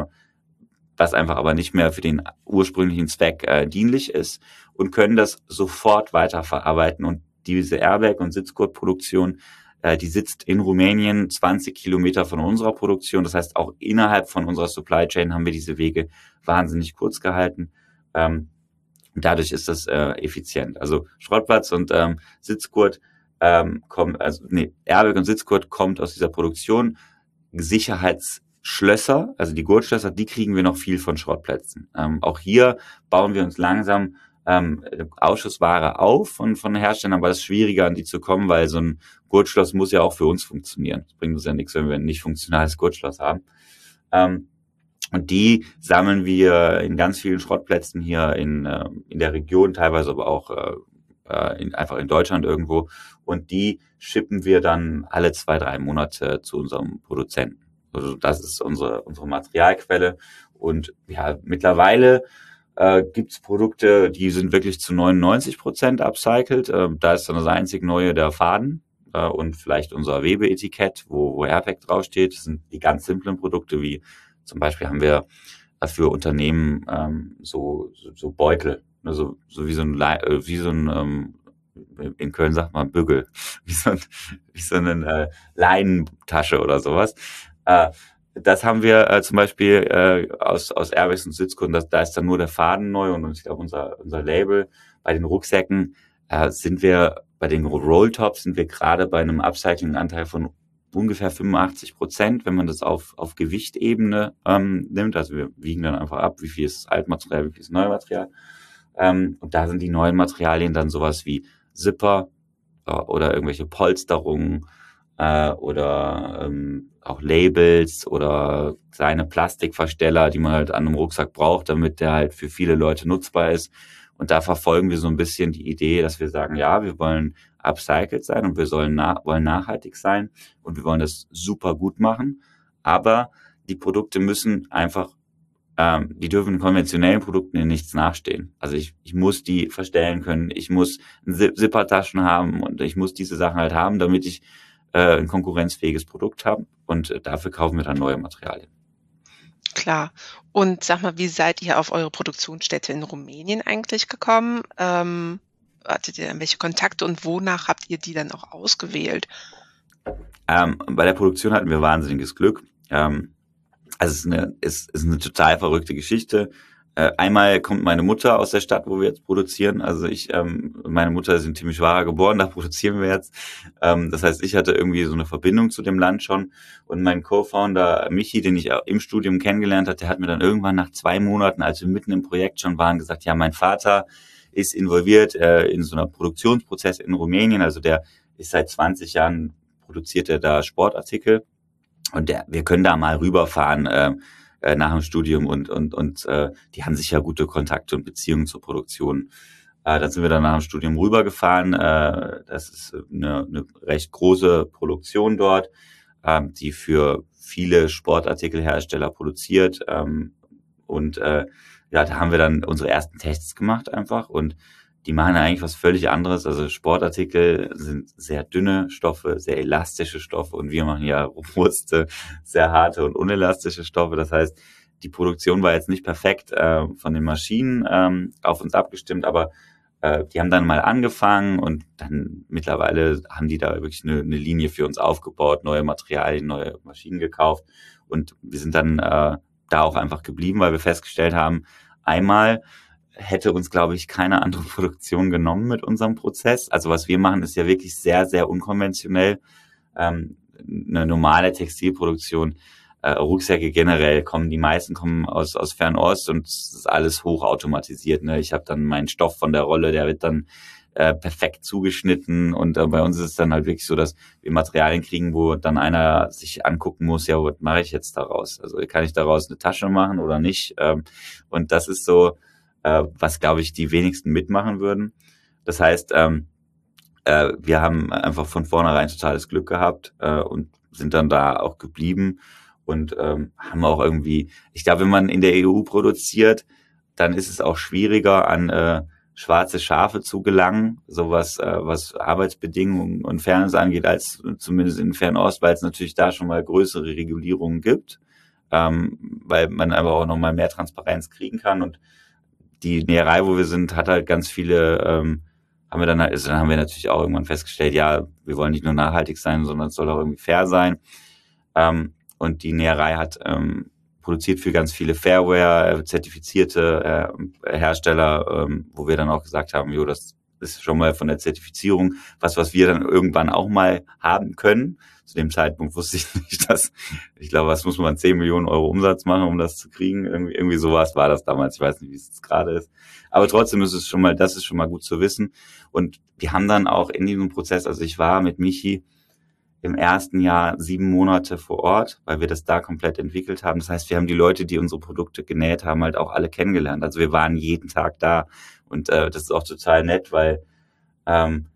was einfach aber nicht mehr für den ursprünglichen Zweck äh, dienlich ist und können das sofort weiterverarbeiten. Und diese Airbag- und Sitzgurtproduktion, äh, die sitzt in Rumänien zwanzig Kilometer von unserer Produktion. Das heißt, auch innerhalb von unserer Supply Chain haben wir diese Wege wahnsinnig kurz gehalten. Ähm, und dadurch ist das äh, effizient. Also Schrottplatz und ähm, Sitzgurt ähm, kommen, also nee, Airbag und Sitzgurt kommt aus dieser Produktion. Sicherheits Schlösser, also die Gurtschlösser, die kriegen wir noch viel von Schrottplätzen. Ähm, auch hier bauen wir uns langsam ähm, Ausschussware auf von, von Herstellern, aber das ist schwieriger, an die zu kommen, weil so ein Gurtschloss muss ja auch für uns funktionieren. Das bringt uns ja nichts, wenn wir ein nicht funktionales Gurtschloss haben. Ähm, und die sammeln wir in ganz vielen Schrottplätzen hier in, äh, in der Region, teilweise aber auch äh, in, einfach in Deutschland irgendwo. Und die shippen wir dann alle zwei, drei Monate zu unserem Produzenten. Also das ist unsere unsere Materialquelle und ja, mittlerweile äh, gibt's Produkte, die sind wirklich zu neunundneunzig Prozent upcycled. Äh, da ist dann das einzig Neue der Faden äh, und vielleicht unser Webeetikett, wo, wo Airbag draufsteht. Das sind die ganz simplen Produkte, wie zum Beispiel haben wir für Unternehmen ähm, so, so so Beutel, also so wie so ein wie so ein ähm, in Köln sagt man Bügel, wie so ein, wie so eine äh, Leinentasche oder sowas. Äh, das haben wir äh, zum Beispiel äh, aus aus Airbags und Sitzgurten, das, da ist dann nur der Faden neu und ich glaube unser unser Label. Bei den Rucksäcken äh, sind wir, bei den Rolltops sind wir gerade bei einem Upcycling-Anteil von ungefähr fünfundachtzig Prozent, wenn man das auf auf Gewichtebene ähm, nimmt. Also wir wiegen dann einfach ab, wie viel ist Altmaterial, wie viel ist Neumaterial. Ähm, und da sind die neuen Materialien dann sowas wie Zipper äh, oder irgendwelche Polsterungen äh, oder ähm, auch Labels oder kleine Plastikversteller, die man halt an einem Rucksack braucht, damit der halt für viele Leute nutzbar ist. Und da verfolgen wir so ein bisschen die Idee, dass wir sagen, ja, wir wollen upcycled sein und wir sollen na- wollen nachhaltig sein und wir wollen das super gut machen. Aber die Produkte müssen einfach, ähm, die dürfen konventionellen Produkten in nichts nachstehen. Also ich, ich muss die verstellen können, ich muss Zippertaschen haben und ich muss diese Sachen halt haben, damit ich äh, ein konkurrenzfähiges Produkt habe. Und äh, dafür kaufen wir dann neue Materialien. Klar. Und sag mal, wie seid ihr auf eure Produktionsstätte in Rumänien eigentlich gekommen? Ähm, hattet ihr irgendwelche Kontakte und wonach habt ihr die dann auch ausgewählt? Ähm, bei der Produktion hatten wir wahnsinniges Glück. Ähm, also es ist eine, es ist eine total verrückte Geschichte. Äh, einmal kommt meine Mutter aus der Stadt, wo wir jetzt produzieren. Also ich, ähm, meine Mutter ist in Timișoara geboren, da produzieren wir jetzt. Ähm, das heißt, ich hatte irgendwie so eine Verbindung zu dem Land schon. Und mein Co-Founder Michi, den ich im Studium kennengelernt hatte, der hat mir dann irgendwann nach zwei Monaten, als wir mitten im Projekt schon waren, gesagt, ja, mein Vater ist involviert äh, in so einer Produktionsprozess in Rumänien. Also der ist seit zwanzig Jahren, produziert er da Sportartikel. Und der, wir können da mal rüberfahren, äh, nach dem Studium und und und äh, die haben sicher gute Kontakte und Beziehungen zur Produktion. Äh, dann sind wir dann nach dem Studium rübergefahren. Äh, das ist eine, eine recht große Produktion dort, äh, die für viele Sportartikelhersteller produziert. Ähm, und äh, ja, da haben wir dann unsere ersten Tests gemacht einfach und die machen eigentlich was völlig anderes. Also Sportartikel sind sehr dünne Stoffe, sehr elastische Stoffe und wir machen ja robuste, sehr harte und unelastische Stoffe. Das heißt, die Produktion war jetzt nicht perfekt äh, von den Maschinen ähm, auf uns abgestimmt, aber äh, die haben dann mal angefangen und dann mittlerweile haben die da wirklich eine, eine Linie für uns aufgebaut, neue Materialien, neue Maschinen gekauft und wir sind dann äh, da auch einfach geblieben, weil wir festgestellt haben, einmal hätte uns, glaube ich, keine andere Produktion genommen mit unserem Prozess. Also was wir machen, ist ja wirklich sehr, sehr unkonventionell. Ähm, eine normale Textilproduktion, äh, Rucksäcke generell kommen, die meisten kommen aus aus Fernost und es ist alles hochautomatisiert. Ne? Ich habe dann meinen Stoff von der Rolle, der wird dann äh, perfekt zugeschnitten und äh, bei uns ist es dann halt wirklich so, dass wir Materialien kriegen, wo dann einer sich angucken muss, ja, was mache ich jetzt daraus? Also kann ich daraus eine Tasche machen oder nicht? Ähm, und das ist so, äh, was, glaube ich, die wenigsten mitmachen würden. Das heißt, ähm, äh, wir haben einfach von vornherein totales Glück gehabt äh, und sind dann da auch geblieben und ähm, haben auch irgendwie, ich glaube, wenn man in der E U produziert, dann ist es auch schwieriger, an äh, schwarze Schafe zu gelangen, sowas, äh, was Arbeitsbedingungen und Fairness angeht, als zumindest in Fernost, weil es natürlich da schon mal größere Regulierungen gibt, ähm, weil man aber auch nochmal mehr Transparenz kriegen kann. Und die Näherei, wo wir sind, hat halt ganz viele, ähm, haben wir dann halt, also dann haben wir natürlich auch irgendwann festgestellt, ja, wir wollen nicht nur nachhaltig sein, sondern es soll auch irgendwie fair sein. Ähm, und die Näherei hat ähm, produziert für ganz viele Fairware-zertifizierte äh, Hersteller, ähm, wo wir dann auch gesagt haben, jo, das ist schon mal von der Zertifizierung was, was wir dann irgendwann auch mal haben können. Zu dem Zeitpunkt wusste ich nicht, dass, ich glaube, was muss man zehn Millionen Euro Umsatz machen, um das zu kriegen? Irgendwie, irgendwie sowas war das damals. Ich weiß nicht, wie es jetzt gerade ist. Aber trotzdem ist es schon mal, das ist schon mal gut zu wissen. Und wir haben dann auch in diesem Prozess, also ich war mit Michi im ersten Jahr sieben Monate vor Ort, weil wir das da komplett entwickelt haben. Das heißt, wir haben die Leute, die unsere Produkte genäht haben, halt auch alle kennengelernt. Also wir waren jeden Tag da und äh, das ist auch total nett, weil ähm,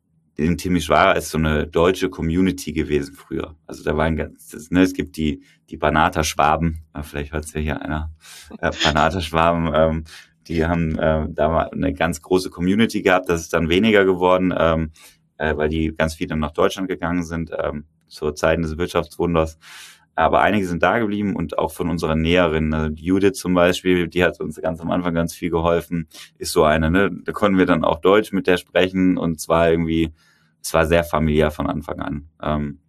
in Timișoara ist so eine deutsche Community gewesen früher. Also da waren ganz, das, ne, es gibt die die Banata-Schwaben, vielleicht hört es ja hier einer, äh, Banata-Schwaben, ähm, die haben äh, da mal eine ganz große Community gehabt. Das ist dann weniger geworden, ähm, äh, weil die ganz viele nach Deutschland gegangen sind, ähm, zur Zeit des Wirtschaftswunders. Aber einige sind da geblieben und auch von unseren Näherinnen. Also Judith zum Beispiel, die hat uns ganz am Anfang ganz viel geholfen, ist so eine, ne? Da konnten wir dann auch Deutsch mit der sprechen und zwar irgendwie, es war sehr familiär von Anfang an. Ähm,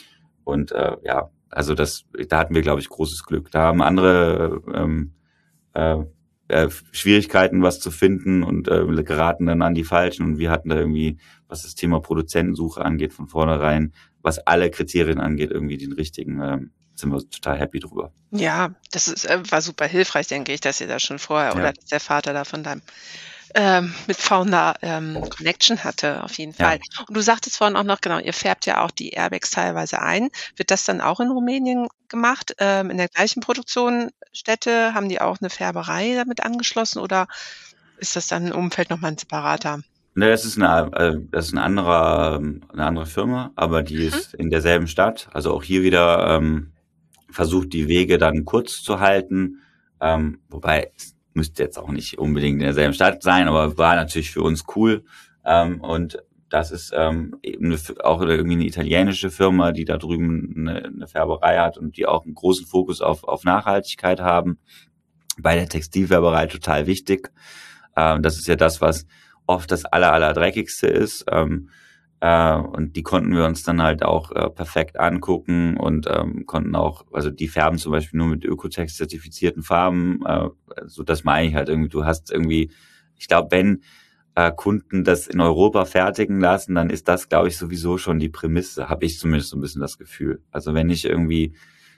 und äh, ja, also das, da hatten wir, glaube ich, großes Glück. Da haben andere ähm, äh, äh, Schwierigkeiten, was zu finden und äh, geraten dann an die Falschen. Und wir hatten da irgendwie, was das Thema Produzentensuche angeht, von vornherein, was alle Kriterien angeht, irgendwie den richtigen, äh, sind wir total happy drüber. Ja, das ist, äh, war super hilfreich, denke ich, dass ihr da schon vorher Ja. oder dass der Vater da von deinem ähm, mit Fauna ähm, Connection hatte, auf jeden Ja. Fall. Und du sagtest vorhin auch noch, genau, ihr färbt ja auch die Airbags teilweise ein. Wird das dann auch in Rumänien gemacht, ähm, in der gleichen Produktionsstätte? Haben die auch eine Färberei damit angeschlossen oder ist das dann im Umfeld nochmal ein separater? Ne, das ist eine, äh, das ist ein anderer, ähm, eine andere Firma, aber die Mhm. ist in derselben Stadt. Also auch hier wieder ähm, versucht die Wege dann kurz zu halten. Ähm, wobei es müsste jetzt auch nicht unbedingt in derselben Stadt sein, aber war natürlich für uns cool. Ähm, und das ist ähm, eben eine, auch irgendwie eine italienische Firma, die da drüben eine, eine Färberei hat und die auch einen großen Fokus auf, auf Nachhaltigkeit haben. Bei der Textilfärberei total wichtig. Ähm, das ist ja das, was oft das aller, aller dreckigste ist. Ähm, äh, und die konnten wir uns dann halt auch äh, perfekt angucken und ähm, konnten auch, also die färben zum Beispiel nur mit Ökotex zertifizierten Farben. Äh, so das meine ich halt irgendwie. Du hast irgendwie, ich glaube, wenn äh, Kunden das in Europa fertigen lassen, dann ist das, glaube ich, sowieso schon die Prämisse, habe ich zumindest so ein bisschen das Gefühl. Also wenn ich irgendwie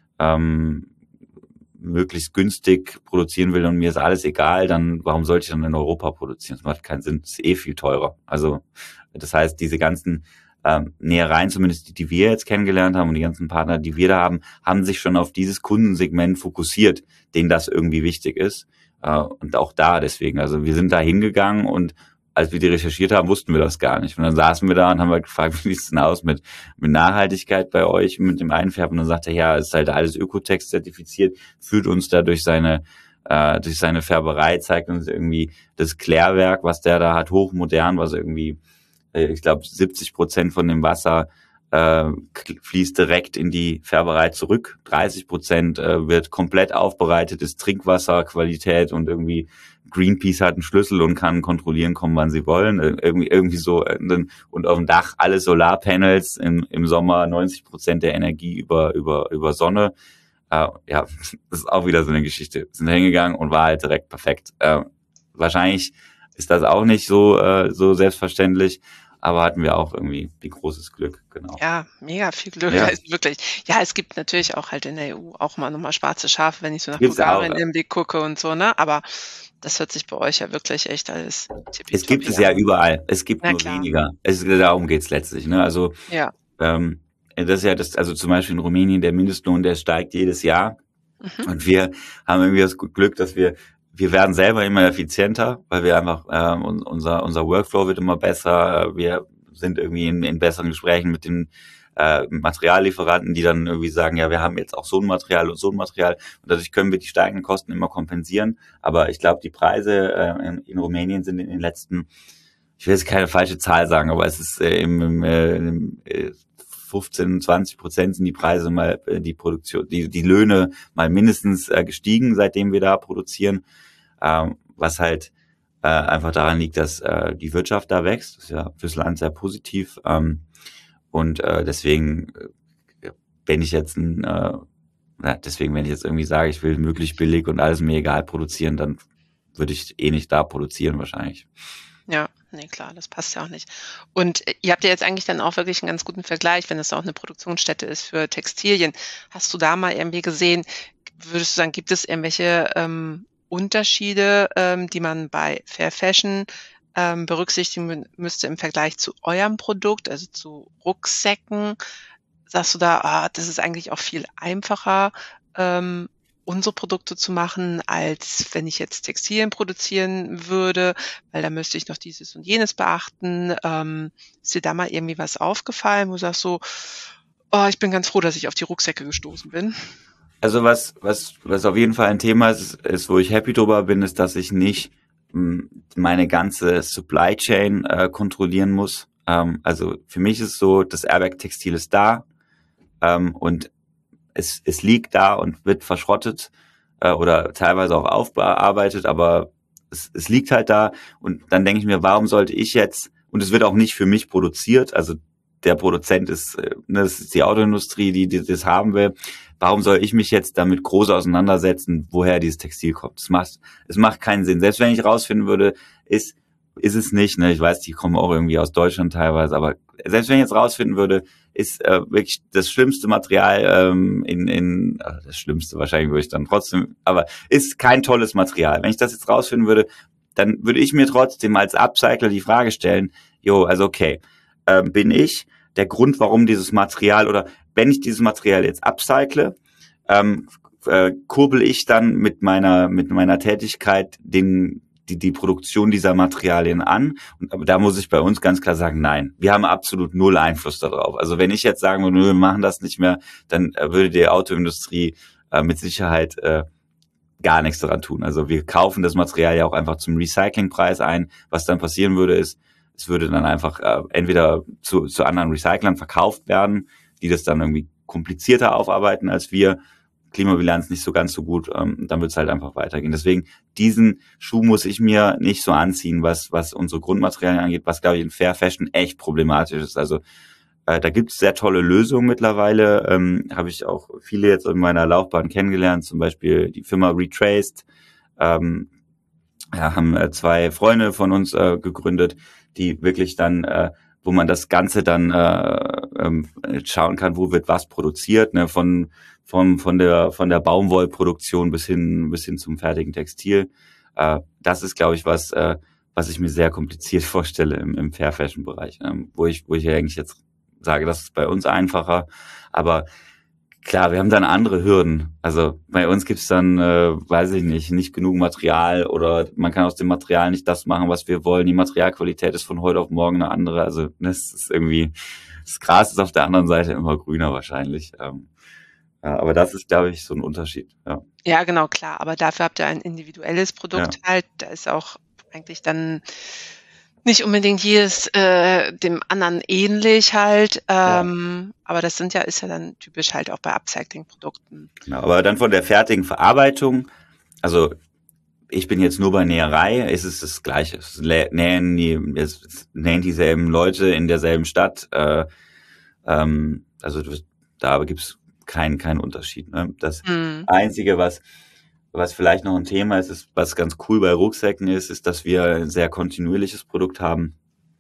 ähm, möglichst günstig produzieren will und mir ist alles egal, dann warum sollte ich dann in Europa produzieren? Das macht keinen Sinn, das ist eh viel teurer. Also das heißt, diese ganzen ähm, Nähereien, zumindest die, die wir jetzt kennengelernt haben und die ganzen Partner, die wir da haben, haben sich schon auf dieses Kundensegment fokussiert, denen das irgendwie wichtig ist. Äh, und auch da deswegen, also wir sind da hingegangen und als wir die recherchiert haben, wussten wir das gar nicht. Und dann saßen wir da und haben halt gefragt, wie sieht es denn aus mit, mit Nachhaltigkeit bei euch, mit dem Einfärben? Und dann sagte er, ja, es ist halt alles Ökotex zertifiziert, führt uns da durch seine, äh, durch seine Färberei, zeigt uns irgendwie das Klärwerk, was der da hat, hochmodern, was irgendwie, äh, ich glaube, siebzig Prozent von dem Wasser äh, fließt direkt in die Färberei zurück. dreißig Prozent äh, wird komplett aufbereitet, ist Trinkwasserqualität und irgendwie Greenpeace hat einen Schlüssel und kann kontrollieren kommen, wann sie wollen. Irgendwie, irgendwie so. Und auf dem Dach alle Solarpanels, im, im Sommer neunzig Prozent der Energie über, über, über Sonne. Äh, ja, das ist auch wieder so eine Geschichte. Sind hingegangen und war halt direkt perfekt. Äh, wahrscheinlich ist das auch nicht so äh, so selbstverständlich, aber hatten wir auch irgendwie ein großes Glück, genau. Ja, mega viel Glück, Ja, also wirklich. Ja, es gibt natürlich auch halt in der E U auch mal noch mal schwarze Schafe, wenn ich so nach gibt's auch. Bulgarien irgendwie gucke und so, ne? Aber das hört sich bei euch ja wirklich echt alles Es gibt es tippitoppi ja an. überall. Es gibt Na nur klar, weniger. Es, darum geht's letztlich. Ne? Also ja. ähm, das ist ja das, also zum Beispiel in Rumänien der Mindestlohn, der steigt jedes Jahr. Mhm. Und wir haben irgendwie das Glück, dass wir, wir werden selber immer effizienter, weil wir einfach, äh, unser, unser Workflow wird immer besser. Wir sind irgendwie in, in besseren Gesprächen mit den äh, Materiallieferanten, die dann irgendwie sagen, ja, wir haben jetzt auch so ein Material und so ein Material. Und dadurch können wir die steigenden Kosten immer kompensieren. Aber ich glaube, die Preise äh, in, in Rumänien sind in den letzten, ich will jetzt keine falsche Zahl sagen, aber es ist äh, im, im, äh, im äh, fünfzehn, zwanzig Prozent sind die Preise mal, äh, die Produktion, die, die Löhne mal mindestens äh, gestiegen, seitdem wir da produzieren, ähm, was halt äh, einfach daran liegt, dass äh, die Wirtschaft da wächst. Das ist ja fürs Land sehr positiv. Ähm, und äh, deswegen, äh, wenn ich jetzt ein, äh, ja, deswegen, wenn ich jetzt irgendwie sage, ich will möglichst billig und alles mir egal produzieren, dann würde ich eh nicht da produzieren wahrscheinlich. Ja, ne, klar, das passt ja auch nicht. Und, äh, ihr habt ja jetzt eigentlich dann auch wirklich 'n ganz guten Vergleich, wenn es auch 'ne Produktionsstätte ist für Textilien. Hast du da mal irgendwie gesehen, würdest du sagen, gibt es irgendwelche, ähm, Unterschiede, ähm, die man bei Fair Fashion, ähm, berücksichtigen mü müsste im Vergleich zu eurem Produkt, also zu Rucksäcken? Sagst du da: „Ah, das ist eigentlich auch viel einfacher, ähm, unsere Produkte zu machen, als wenn ich jetzt Textilien produzieren würde, weil da müsste ich noch dieses und jenes beachten.“ Ähm, ist dir da mal irgendwie was aufgefallen, wo du sagst so: „Oh, ich bin ganz froh, dass ich auf die Rucksäcke gestoßen bin?“ Also was, was, was auf jeden Fall ein Thema ist, ist, wo ich happy drüber bin, ist, dass ich nicht mh, meine ganze Supply Chain äh, kontrollieren muss. Ähm, also für mich ist so, das Airbag Textil ist da ähm, und es, es liegt da und wird verschrottet äh, oder teilweise auch aufbearbeitet, aber es, es liegt halt da und dann denke ich mir, warum sollte ich jetzt, und es wird auch nicht für mich produziert, also der Produzent ist, äh, ne, das ist die Autoindustrie, die, die das haben will. Warum soll ich mich jetzt damit groß auseinandersetzen, woher dieses Textil kommt? Es macht, es macht keinen Sinn. Selbst wenn ich rausfinden würde, ist, ist es nicht, ne? Ich weiß, die kommen auch irgendwie aus Deutschland teilweise, aber selbst wenn ich jetzt rausfinden würde, ist äh, wirklich das schlimmste Material ähm, in, in äh, das Schlimmste wahrscheinlich würde ich dann trotzdem, aber ist kein tolles Material. Wenn ich das jetzt rausfinden würde, dann würde ich mir trotzdem als Upcycler die Frage stellen, jo, also okay, ähm, bin ich der Grund, warum dieses Material oder wenn ich dieses Material jetzt upcycle, ähm, äh, kurbel ich dann mit meiner mit meiner Tätigkeit den die die Produktion dieser Materialien an. Und aber da muss ich bei uns ganz klar sagen, nein, wir haben absolut null Einfluss darauf. Also wenn ich jetzt sagen würde, wir machen das nicht mehr, dann äh, würde die Autoindustrie äh, mit Sicherheit äh, gar nichts daran tun. Also wir kaufen das Material ja auch einfach zum Recyclingpreis ein. Was dann passieren würde, ist, es würde dann einfach äh, entweder zu, zu anderen Recyclern verkauft werden, die das dann irgendwie komplizierter aufarbeiten als wir. Klimabilanz nicht so ganz so gut, ähm, dann wird es halt einfach weitergehen. Deswegen, diesen Schuh muss ich mir nicht so anziehen, was, was unsere Grundmaterialien angeht, was, glaube ich, in Fair Fashion echt problematisch ist. Also äh, da gibt es sehr tolle Lösungen mittlerweile. Ähm, habe ich auch viele jetzt in meiner Laufbahn kennengelernt, zum Beispiel die Firma Retraced. Ähm, ja, haben äh, zwei Freunde von uns äh, gegründet, die wirklich dann, äh, wo man das Ganze dann äh, ähm, schauen kann, wo wird was produziert, ne, von von von der von der Baumwollproduktion bis hin bis hin zum fertigen Textil. Äh, das ist, glaube ich, was äh, was ich mir sehr kompliziert vorstelle im, im Fair Fashion Bereich, ähm, wo ich wo ich eigentlich jetzt sage, das ist bei uns einfacher, aber klar, wir haben dann andere Hürden. Also bei uns gibt's dann, äh, weiß ich nicht, nicht genug Material oder man kann aus dem Material nicht das machen, was wir wollen. Die Materialqualität ist von heute auf morgen eine andere. Also das ist irgendwie, das Gras ist auf der anderen Seite immer grüner wahrscheinlich. Ähm, ja, aber das ist, glaube ich, so ein Unterschied. Ja, Ja, genau, klar, aber dafür habt ihr ein individuelles ja, Produkt halt. Da ist auch eigentlich dann nicht unbedingt jedes, äh, dem anderen ähnlich halt, ja. ähm, aber das sind ja ist ja dann typisch halt auch bei Upcycling-Produkten. Genau. Aber dann von der fertigen Verarbeitung, also ich bin jetzt nur bei Näherei, es ist das Gleiche. Es nähen, die, es nähen dieselben Leute in derselben Stadt. Äh, ähm, also da gibt's kein, kein Unterschied. Ne? Das Mhm. Einzige, was, was vielleicht noch ein Thema ist, ist, was ganz cool bei Rucksäcken ist, ist, dass wir ein sehr kontinuierliches Produkt haben.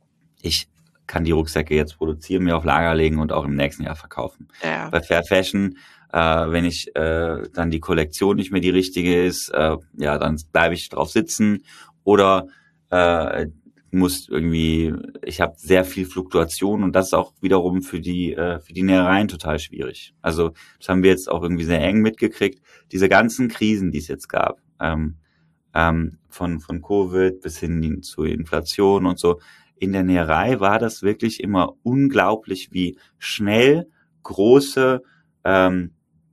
Ich kann die Rucksäcke jetzt produzieren, mir auf Lager legen und auch im nächsten Jahr verkaufen. Ja. Bei Fair Fashion, äh, wenn ich äh, dann die Kollektion nicht mehr die richtige ist, äh, ja, dann bleibe ich drauf sitzen oder äh, muss irgendwie, ich habe sehr viel Fluktuation und das ist auch wiederum für die äh, für die Nähereien total schwierig. Also das haben wir jetzt auch irgendwie sehr eng mitgekriegt. Diese ganzen Krisen, die es jetzt gab, ähm, ähm, von von Covid bis hin zu Inflation und so, in der Näherei war das wirklich immer unglaublich, wie schnell große ähm,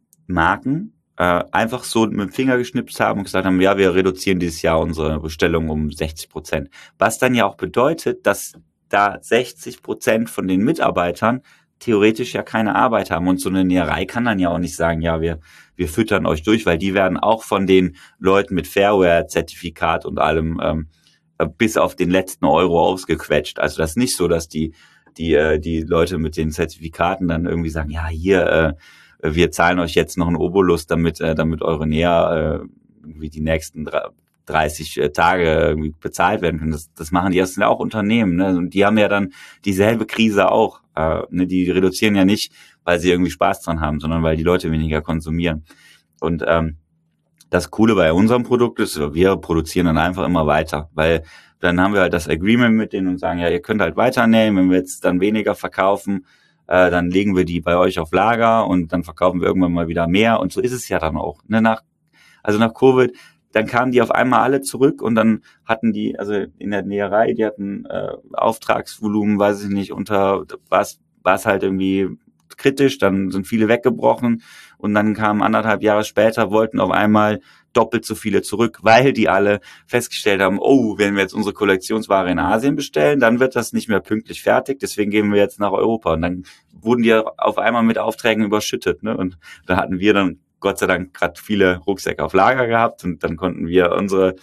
Marken äh, einfach so mit dem Finger geschnipst haben und gesagt haben, ja, wir reduzieren dieses Jahr unsere Bestellung um sechzig Prozent. Was dann ja auch bedeutet, dass da sechzig Prozent von den Mitarbeitern theoretisch ja keine Arbeit haben. Und so eine Näherei kann dann ja auch nicht sagen, ja, wir, wir füttern euch durch, weil die werden auch von den Leuten mit Fairware-Zertifikat und allem ähm, bis auf den letzten Euro ausgequetscht. Also das ist nicht so, dass die die äh, die Leute mit den Zertifikaten dann irgendwie sagen, ja, hier, äh, wir zahlen euch jetzt noch einen Obolus, damit äh, damit eure Näher äh, irgendwie die nächsten dreißig Tage irgendwie bezahlt werden können. Das, das machen die erst auch Unternehmen, ne? Und die haben ja dann dieselbe Krise auch. Äh, ne? Die reduzieren ja nicht, weil sie irgendwie Spaß dran haben, sondern weil die Leute weniger konsumieren. Und ähm, das Coole bei unserem Produkt ist, wir produzieren dann einfach immer weiter, weil dann haben wir halt das Agreement mit denen und sagen, ja, ihr könnt halt weiternehmen, wenn wir jetzt dann weniger verkaufen, äh, dann legen wir die bei euch auf Lager und dann verkaufen wir irgendwann mal wieder mehr und so ist es ja dann auch. Ne? Nach, also nach Covid, dann kamen die auf einmal alle zurück und dann hatten die, also in der Näherei, die hatten äh, Auftragsvolumen, weiß ich nicht, unter was was halt irgendwie kritisch, dann sind viele weggebrochen und dann kamen anderthalb Jahre später, wollten auf einmal doppelt so viele zurück, weil die alle festgestellt haben, oh, wenn wir jetzt unsere Kollektionsware in Asien bestellen, dann wird das nicht mehr pünktlich fertig, deswegen gehen wir jetzt nach Europa. Und dann wurden die auf einmal mit Aufträgen überschüttet, ne? Und da hatten wir dann Gott sei Dank gerade viele Rucksäcke auf Lager gehabt und dann konnten wir unsere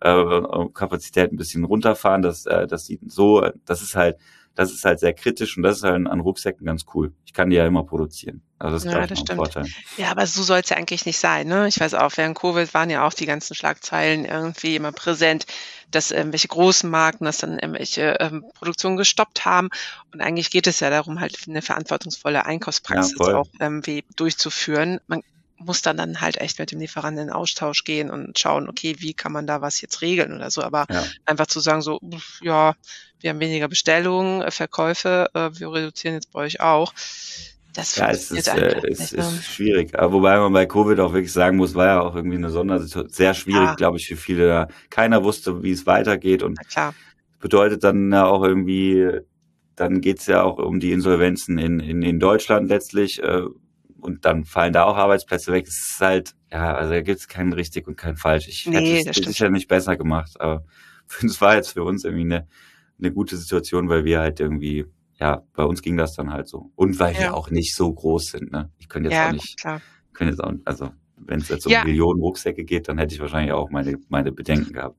äh, Kapazität ein bisschen runterfahren. Das, äh, das sieht so, das ist halt Das ist halt sehr kritisch und das ist halt an Rucksäcken ganz cool. Ich kann die ja immer produzieren. Also das ist, Ja, glaube ich, das noch ein stimmt. Vorteil. Ja, aber so soll's ja eigentlich nicht sein, ne? Ich weiß auch, während Covid waren ja auch die ganzen Schlagzeilen irgendwie immer präsent, dass irgendwelche großen Marken, dass dann irgendwelche ähm, Produktionen gestoppt haben. Und eigentlich geht es ja darum, halt eine verantwortungsvolle Ja, Einkaufspraxis voll. auch irgendwie durchzuführen. Man muss dann dann halt echt mit dem Lieferanten in Austausch gehen und schauen, okay, wie kann man da was jetzt regeln oder so. Aber Ja. einfach zu sagen so, pf, ja, wir haben weniger Bestellungen, äh, Verkäufe, äh, wir reduzieren jetzt bei euch auch. Das Ja, es funktioniert ist, einfach äh, es nicht, ne? ist schwierig. Aber wobei man bei Covid auch wirklich sagen muss, war ja auch irgendwie eine Sondersituation. Sehr schwierig, Ja, glaube ich, für viele. Da keiner wusste, wie es weitergeht und na klar. bedeutet dann ja auch irgendwie, dann geht's ja auch um die Insolvenzen in, in, in Deutschland letztlich. Äh, und dann fallen da auch Arbeitsplätze weg. Es ist halt, ja, also da gibt's kein richtig und kein falsch. Ich hätte Ne, es das stimmt sicher schon. nicht besser gemacht, aber es war jetzt für uns irgendwie eine, eine gute Situation, weil wir halt irgendwie, ja, bei uns ging das dann halt so. Und weil wir Ja, auch nicht so groß sind, ne? Ich könnte jetzt auch ja, gut, nicht, klar. können jetzt auch, also wenn es jetzt um Ja, Millionen Rucksäcke geht, dann hätte ich wahrscheinlich auch meine, meine Bedenken gehabt.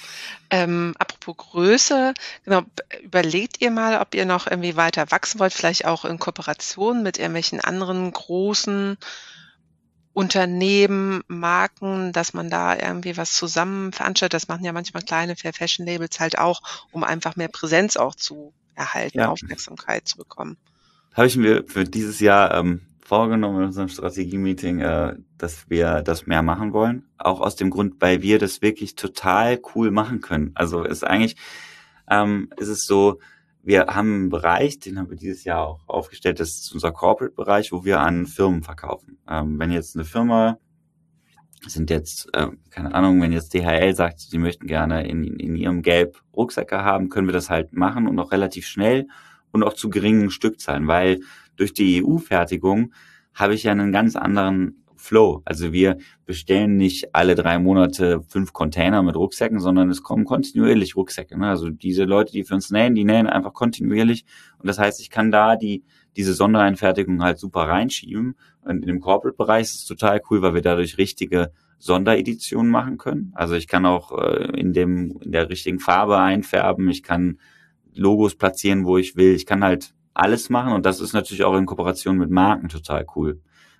ähm, apropos Größe, genau, b überlegt ihr mal, ob ihr noch irgendwie weiter wachsen wollt, vielleicht auch in Kooperation mit irgendwelchen anderen großen Unternehmen, Marken, dass man da irgendwie was zusammen veranstaltet. Das machen ja manchmal kleine Fair Fashion Labels halt auch, um einfach mehr Präsenz auch zu erhalten, Ja, Aufmerksamkeit zu bekommen. habe ich mir für dieses Jahr ähm, vorgenommen in unserem Strategie-Meeting, äh, dass wir das mehr machen wollen. Auch aus dem Grund, weil wir das wirklich total cool machen können. Also ist eigentlich, ähm, ist es so, wir haben einen Bereich, den haben wir dieses Jahr auch aufgestellt, das ist unser Corporate-Bereich, wo wir an Firmen verkaufen. Ähm, wenn jetzt eine Firma, sind jetzt, äh, keine Ahnung, wenn jetzt D H L sagt, sie möchten gerne in, in ihrem Gelb Rucksäcke haben, können wir das halt machen und auch relativ schnell und auch zu geringen Stückzahlen, weil durch die E U-Fertigung habe ich ja einen ganz anderen Flow. Also wir bestellen nicht alle drei Monate fünf Container mit Rucksäcken, sondern es kommen kontinuierlich Rucksäcke. Ne? Also diese Leute, die für uns nähen, die nähen einfach kontinuierlich. Und das heißt, ich kann da die diese Sondereinfertigung halt super reinschieben. Und in dem Corporate-Bereich ist es total cool, weil wir dadurch richtige Sondereditionen machen können. Also ich kann auch äh, in dem in der richtigen Farbe einfärben. Ich kann Logos platzieren, wo ich will. Ich kann halt alles machen und das ist natürlich auch in Kooperation mit Marken total cool.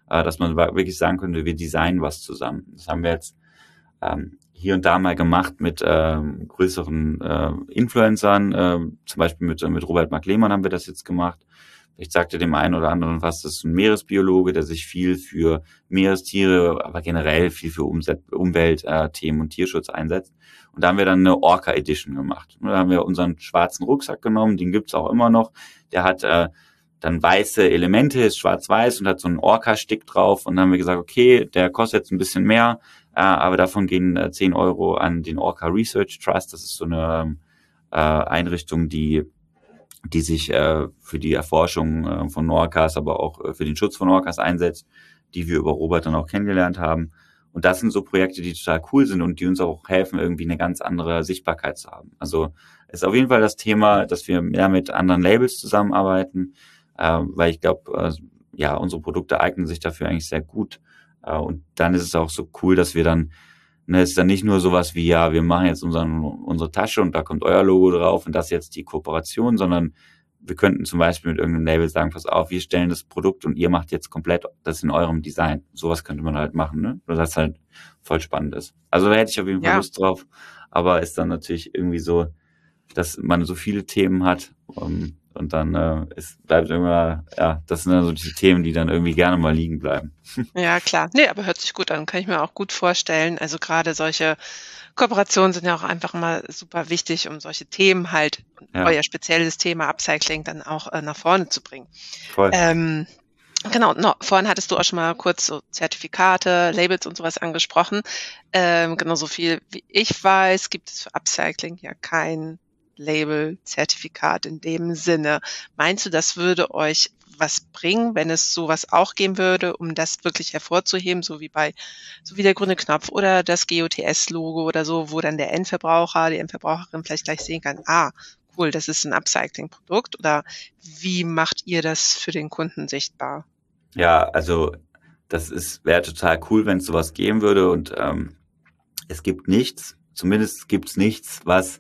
äh, dass man wirklich sagen könnte, wir designen was zusammen. Das haben wir jetzt ähm, hier und da mal gemacht mit ähm, größeren äh, Influencern, äh, zum Beispiel mit, mit Robert Mark Lehmann haben wir das jetzt gemacht. Ich sagte dem einen oder anderen was, das ist ein Meeresbiologe, der sich viel für Meerestiere, aber generell viel für Umweltthemen äh, und Tierschutz einsetzt. Und da haben wir dann eine Orca Edition gemacht. Und da haben wir unseren schwarzen Rucksack genommen, den gibt's auch immer noch. Der hat äh, dann weiße Elemente, ist schwarz-weiß und hat so einen Orca-Stick drauf. Und dann haben wir gesagt, okay, der kostet jetzt ein bisschen mehr, äh, aber davon gehen äh, zehn Euro an den Orca Research Trust. Das ist so eine äh, Einrichtung, die die sich äh, für die Erforschung äh, von Orcas, aber auch äh, für den Schutz von Orcas einsetzt, die wir über Robert dann auch kennengelernt haben. Und das sind so Projekte, die total cool sind und die uns auch helfen, irgendwie eine ganz andere Sichtbarkeit zu haben. Also ist auf jeden Fall das Thema, dass wir mehr mit anderen Labels zusammenarbeiten, äh, weil ich glaube, äh, ja, unsere Produkte eignen sich dafür eigentlich sehr gut. Äh, und dann ist es auch so cool, dass wir dann Ne, ist dann nicht nur sowas wie, ja, wir machen jetzt unseren, unsere Tasche und da kommt euer Logo drauf und das ist jetzt die Kooperation, sondern wir könnten zum Beispiel mit irgendeinem Label sagen, pass auf, wir stellen das Produkt und ihr macht jetzt komplett das in eurem Design. Sowas könnte man halt machen, ne? Weil das halt voll spannend ist. Also da hätte ich auf jeden Fall Ja. Lust drauf, aber ist dann natürlich irgendwie so, dass man so viele Themen hat, um, und dann äh, es bleibt immer, ja, das sind dann so die Themen, die dann irgendwie gerne mal liegen bleiben. Ja, klar. Nee, aber hört sich gut an. Kann ich mir auch gut vorstellen. Also gerade solche Kooperationen sind ja auch einfach immer super wichtig, um solche Themen halt, Ja, euer spezielles Thema Upcycling dann auch äh, nach vorne zu bringen. voll. Ähm, genau, no, vorhin hattest du auch schon mal kurz so Zertifikate, Labels und sowas angesprochen. Ähm, genau so viel wie ich weiß, gibt es für Upcycling ja kein Label, Zertifikat in dem Sinne. Meinst du, das würde euch was bringen, wenn es sowas auch geben würde, um das wirklich hervorzuheben, so wie bei, so wie der grüne Knopf oder das G O T S-Logo oder so, wo dann der Endverbraucher, die Endverbraucherin vielleicht gleich sehen kann, ah, cool, das ist ein Upcycling-Produkt, oder wie macht ihr das für den Kunden sichtbar? Ja, also das ist wäre total cool, wenn es sowas geben würde und ähm, es gibt nichts, zumindest gibt's nichts, was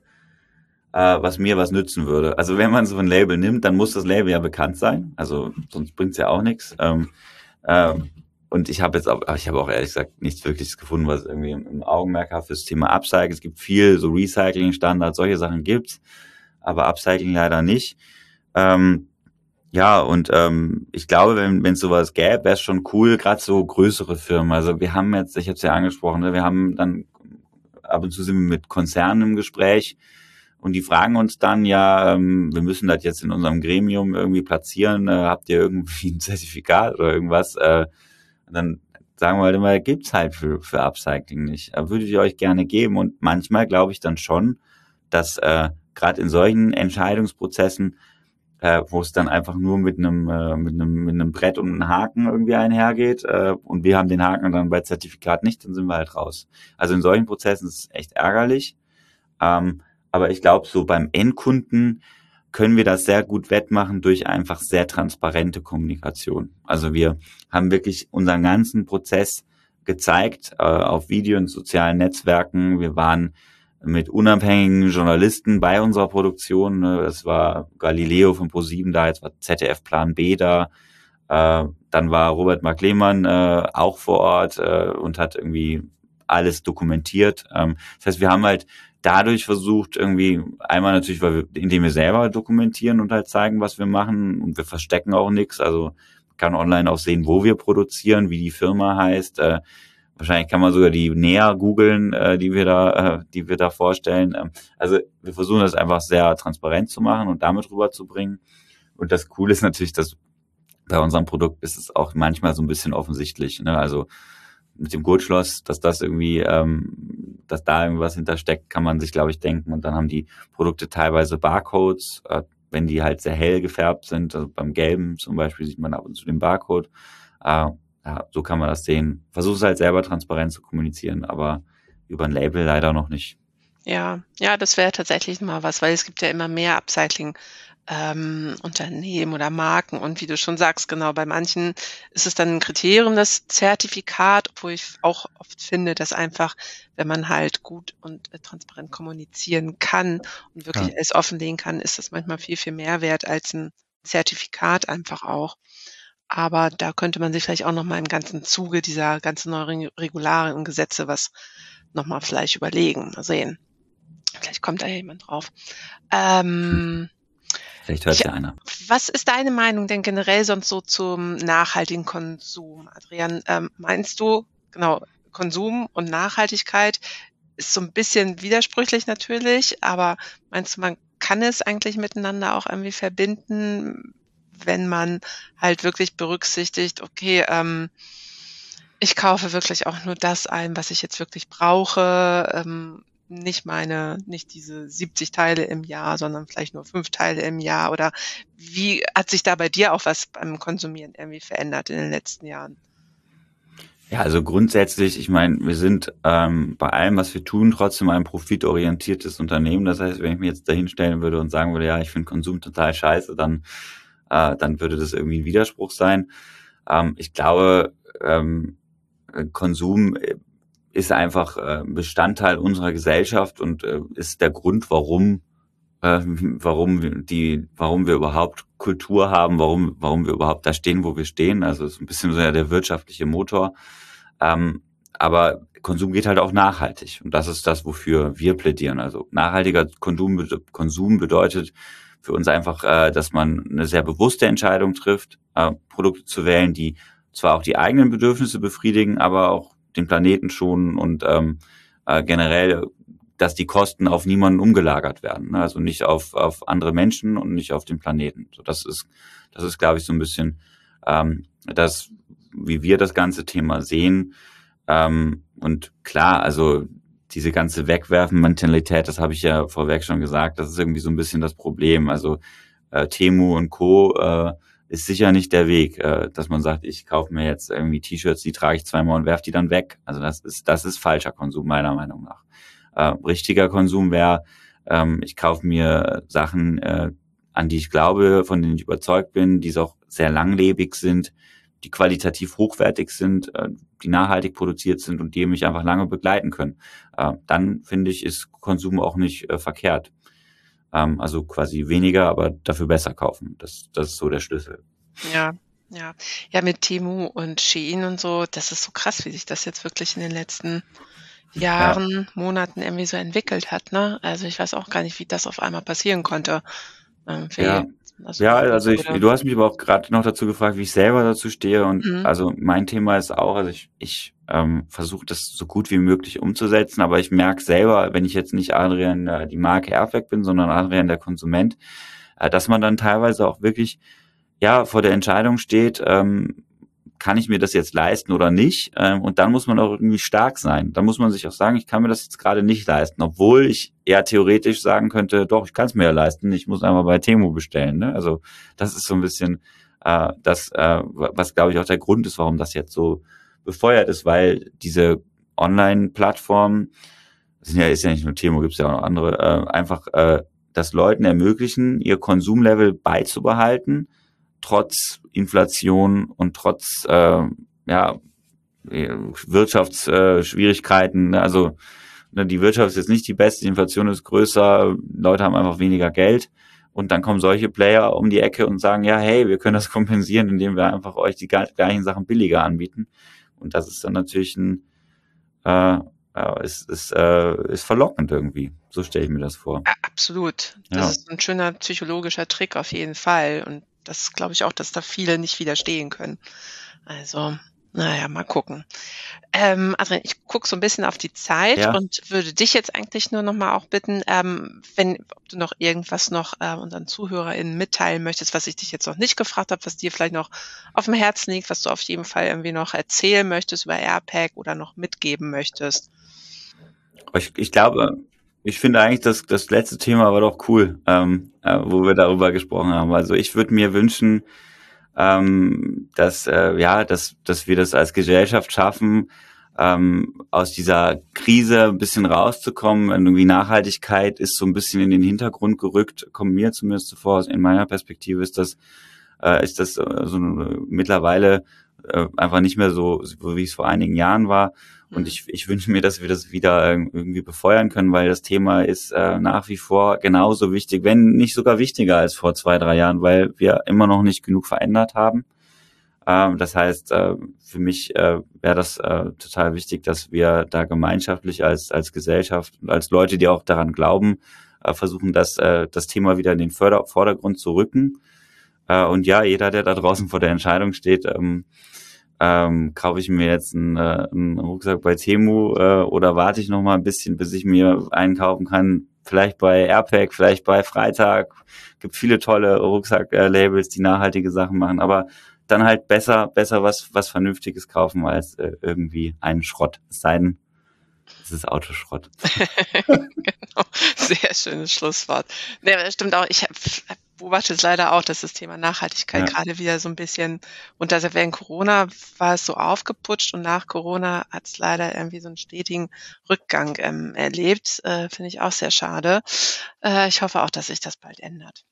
äh, was mir was nützen würde. Also wenn man so ein Label nimmt, dann muss das Label ja bekannt sein, also sonst bringt's ja auch nichts. Ähm, ähm, und ich habe jetzt auch, ich habe auch ehrlich gesagt nichts Wirkliches gefunden, was irgendwie im, im Augenmerk hat fürs Thema Upcycling. Es gibt viel so Recycling-Standards, solche Sachen gibt's, aber Upcycling leider nicht. Ähm, ja, und ähm, ich glaube, wenn wenn es sowas gäbe, wäre es schon cool, gerade so größere Firmen. Also wir haben jetzt, ich habe es ja angesprochen, ne, wir haben dann ab und zu sind wir mit Konzernen im Gespräch und die fragen uns dann ja, ähm, wir müssen das jetzt in unserem Gremium irgendwie platzieren, äh, habt ihr irgendwie ein Zertifikat oder irgendwas? Äh, und dann sagen wir halt immer, gibt's halt für für Upcycling nicht. Äh, würdet ihr euch gerne geben und manchmal glaube ich dann schon, dass äh, gerade in solchen Entscheidungsprozessen äh, wo es dann einfach nur mit einem äh, mit einem mit einem Brett und einem Haken irgendwie einhergeht äh, und wir haben den Haken dann bei Zertifikat nicht, dann sind wir halt raus. Also in solchen Prozessen ist es echt ärgerlich, ähm, aber ich glaube, so beim Endkunden können wir das sehr gut wettmachen durch einfach sehr transparente Kommunikation. Also wir haben wirklich unseren ganzen Prozess gezeigt äh, auf Video und sozialen Netzwerken. Wir waren mit unabhängigen Journalisten bei unserer Produktion. Es war Galileo von ProSieben da, jetzt war Z D F Plan B da. Äh, dann war Robert Mark Lehmann äh, auch vor Ort äh, und hat irgendwie alles dokumentiert. Ähm, das heißt, wir haben halt dadurch versucht, irgendwie einmal natürlich, weil wir, indem wir selber dokumentieren und halt zeigen, was wir machen, und wir verstecken auch nichts. Also man kann online auch sehen, wo wir produzieren, wie die Firma heißt. Äh, Wahrscheinlich kann man sogar die näher googeln, äh, die wir da, äh, die wir da vorstellen. Ähm, also wir versuchen das einfach sehr transparent zu machen und damit rüberzubringen. Und das Coole ist natürlich, dass bei unserem Produkt ist es auch manchmal so ein bisschen offensichtlich. Ne? Also mit dem Gurtschloss, dass das irgendwie, ähm, dass da irgendwas hintersteckt, kann man sich, glaube ich, denken. Und dann haben die Produkte teilweise Barcodes, äh, wenn die halt sehr hell gefärbt sind. Also beim Gelben zum Beispiel sieht man ab und zu den Barcode. Äh, Ja, so kann man das sehen. Versuche es halt selber transparent zu kommunizieren, aber über ein Label leider noch nicht. Ja, ja, das wäre tatsächlich mal was, weil es gibt ja immer mehr Upcycling, ähm, Unternehmen oder Marken, und wie du schon sagst, genau, bei manchen ist es dann ein Kriterium, das Zertifikat, obwohl ich auch oft finde, dass einfach, wenn man halt gut und äh, transparent kommunizieren kann und Ja. wirklich alles offenlegen kann, ist das manchmal viel, viel mehr wert als ein Zertifikat einfach auch. Aber da könnte man sich vielleicht auch noch mal im ganzen Zuge dieser ganzen neuen Regularien und Gesetze was noch mal vielleicht überlegen. Mal sehen. Vielleicht kommt da ja jemand drauf. Ähm, Vielleicht hört ich, ja einer. Was ist deine Meinung denn generell sonst so zum nachhaltigen Konsum, Adrian? Ähm, meinst du, genau, Konsum und Nachhaltigkeit ist so ein bisschen widersprüchlich natürlich, aber meinst du, man kann es eigentlich miteinander auch irgendwie verbinden, wenn man halt wirklich berücksichtigt, okay, ähm, ich kaufe wirklich auch nur das ein, was ich jetzt wirklich brauche, ähm, nicht meine nicht diese siebzig Teile im Jahr, sondern vielleicht nur fünf Teile im Jahr, oder wie hat sich da bei dir auch was beim Konsumieren irgendwie verändert in den letzten Jahren? Ja, also grundsätzlich, ich meine, wir sind ähm, bei allem, was wir tun, trotzdem ein profitorientiertes Unternehmen. Das heißt, wenn ich mich jetzt dahin stellen würde und sagen würde, ja, ich finde Konsum total scheiße, dann, äh, dann würde das irgendwie ein Widerspruch sein. Ähm, ich glaube, ähm, Konsum ist einfach äh, Bestandteil unserer Gesellschaft und äh, ist der Grund, warum äh, warum die, warum wir überhaupt Kultur haben, warum, warum wir überhaupt da stehen, wo wir stehen. Also es ist ein bisschen so ja der wirtschaftliche Motor. Ähm, aber Konsum geht halt auch nachhaltig. Und das ist das, wofür wir plädieren. Also nachhaltiger Konsum, Konsum bedeutet für uns einfach, äh, dass man eine sehr bewusste Entscheidung trifft, äh, Produkte zu wählen, die zwar auch die eigenen Bedürfnisse befriedigen, aber auch den Planeten schonen und ähm, äh, generell, dass die Kosten auf niemanden umgelagert werden, ne? Also nicht auf auf andere Menschen und nicht auf den Planeten. So, das ist das ist, glaube ich, so ein bisschen ähm, das, wie wir das ganze Thema sehen. Ähm, und klar, also diese ganze Wegwerfen-Mentalität, das habe ich ja vorweg schon gesagt, das ist irgendwie so ein bisschen das Problem. Also äh, Temu und Co. Äh, ist sicher nicht der Weg, äh, dass man sagt, ich kaufe mir jetzt irgendwie T-Shirts, die trage ich zweimal und werfe die dann weg. Also das ist das ist falscher Konsum meiner Meinung nach. Äh, richtiger Konsum wäre, ähm, ich kaufe mir Sachen, äh, an die ich glaube, von denen ich überzeugt bin, die auch sehr langlebig sind, die qualitativ hochwertig sind, äh, die nachhaltig produziert sind und die mich einfach lange begleiten können. Äh, dann finde ich, ist Konsum auch nicht äh, verkehrt. Ähm, also quasi weniger, aber dafür besser kaufen. Das, das ist so der Schlüssel. Ja, ja. Ja, mit Temu und Shein und so, das ist so krass, wie sich das jetzt wirklich in den letzten Ja. Jahren, Monaten irgendwie so entwickelt hat, ne? Also, ich weiß auch gar nicht, wie das auf einmal passieren konnte. Ähm, wie Ja, also, ja, wie also ich, wurde du hast mich aber auch gerade noch dazu gefragt, wie ich selber dazu stehe und mhm, also mein Thema ist auch, also ich, ich ähm, versuche das so gut wie möglich umzusetzen, aber ich merke selber, wenn ich jetzt nicht Adrian äh, die Marke Airfact bin, sondern Adrian der Konsument, äh, dass man dann teilweise auch wirklich ja vor der Entscheidung steht, ähm, kann ich mir das jetzt leisten oder nicht? Ähm, und dann muss man auch irgendwie stark sein. Dann muss man sich auch sagen, ich kann mir das jetzt gerade nicht leisten, obwohl ich eher theoretisch sagen könnte, doch, ich kann es mir ja leisten, ich muss einmal bei Temu bestellen. Ne? Also das ist so ein bisschen äh, das, äh, was glaube ich auch der Grund ist, warum das jetzt so befeuert ist, weil diese Online-Plattformen, das sind ja, ist ja nicht nur Temu, gibt es ja auch noch andere, äh, einfach äh, das Leuten ermöglichen, ihr Konsumlevel beizubehalten, trotz Inflation und trotz äh, ja, Wirtschaftsschwierigkeiten. Äh, also ne, die Wirtschaft ist jetzt nicht die beste, die Inflation ist größer, Leute haben einfach weniger Geld. Und dann kommen solche Player um die Ecke und sagen, ja, hey, wir können das kompensieren, indem wir einfach euch die gleichen Sachen billiger anbieten. Und das ist dann natürlich ein, äh, ja, ist, ist, äh, ist verlockend irgendwie. So stelle ich mir das vor. a absolut. Das Ja. ist 'n schöner psychologischer Trick auf jeden Fall, und das glaube ich auch, dass da viele nicht widerstehen können. Also, na ja, mal gucken. Ähm, Adrian, ich gucke so ein bisschen auf die Zeit Ja. und würde dich jetzt eigentlich nur noch mal auch bitten, ähm, wenn ob du noch irgendwas noch, äh, unseren ZuhörerInnen mitteilen möchtest, was ich dich jetzt noch nicht gefragt habe, was dir vielleicht noch auf dem Herzen liegt, was du auf jeden Fall irgendwie noch erzählen möchtest über Airpack oder noch mitgeben möchtest. Ich, ich glaube, ich finde eigentlich, das, das letzte Thema war doch cool, ähm, äh, wo wir darüber gesprochen haben. Also ich würde mir wünschen, ähm, dass, äh, ja, dass, dass wir das als Gesellschaft schaffen, ähm, aus dieser Krise ein bisschen rauszukommen. Irgendwie Nachhaltigkeit ist so ein bisschen in den Hintergrund gerückt, kommt mir zumindest so vor. In meiner Perspektive ist das, äh, ist das äh, so äh, mittlerweile äh, einfach nicht mehr so, so wie es vor einigen Jahren war. Und Mhm. ich, ich wünsche mir, dass wir das wieder irgendwie befeuern können, weil das Thema ist äh, nach wie vor genauso wichtig, wenn nicht sogar wichtiger als vor zwei, drei Jahren, weil wir immer noch nicht genug verändert haben. Ähm, das heißt, äh, für mich äh, wäre das äh, total wichtig, dass wir da gemeinschaftlich als als Gesellschaft und als Leute, die auch daran glauben, äh, versuchen, das äh, das Thema wieder in den Förder- Vordergrund zu rücken. Äh, und ja, jeder, der da draußen vor der Entscheidung steht, ähm, ähm, kaufe ich mir jetzt einen, äh, einen Rucksack bei Temu äh, oder warte ich noch mal ein bisschen, bis ich mir einen kaufen kann, vielleicht bei Airpack, vielleicht bei Freitag. Gibt viele tolle Rucksack-Labels, die nachhaltige Sachen machen, aber dann halt besser besser was was Vernünftiges kaufen als äh, irgendwie einen Schrott. Es sei denn, es ist Autoschrott. Genau, sehr schönes Schlusswort. Nee, das stimmt auch. Ich hab, beobachte es leider auch, dass das Thema Nachhaltigkeit Ja. gerade wieder so ein bisschen, und das während Corona war es so aufgeputscht und nach Corona hat es leider irgendwie so einen stetigen Rückgang ähm, erlebt. Äh, finde ich auch sehr schade. Äh, ich hoffe auch, dass sich das bald ändert.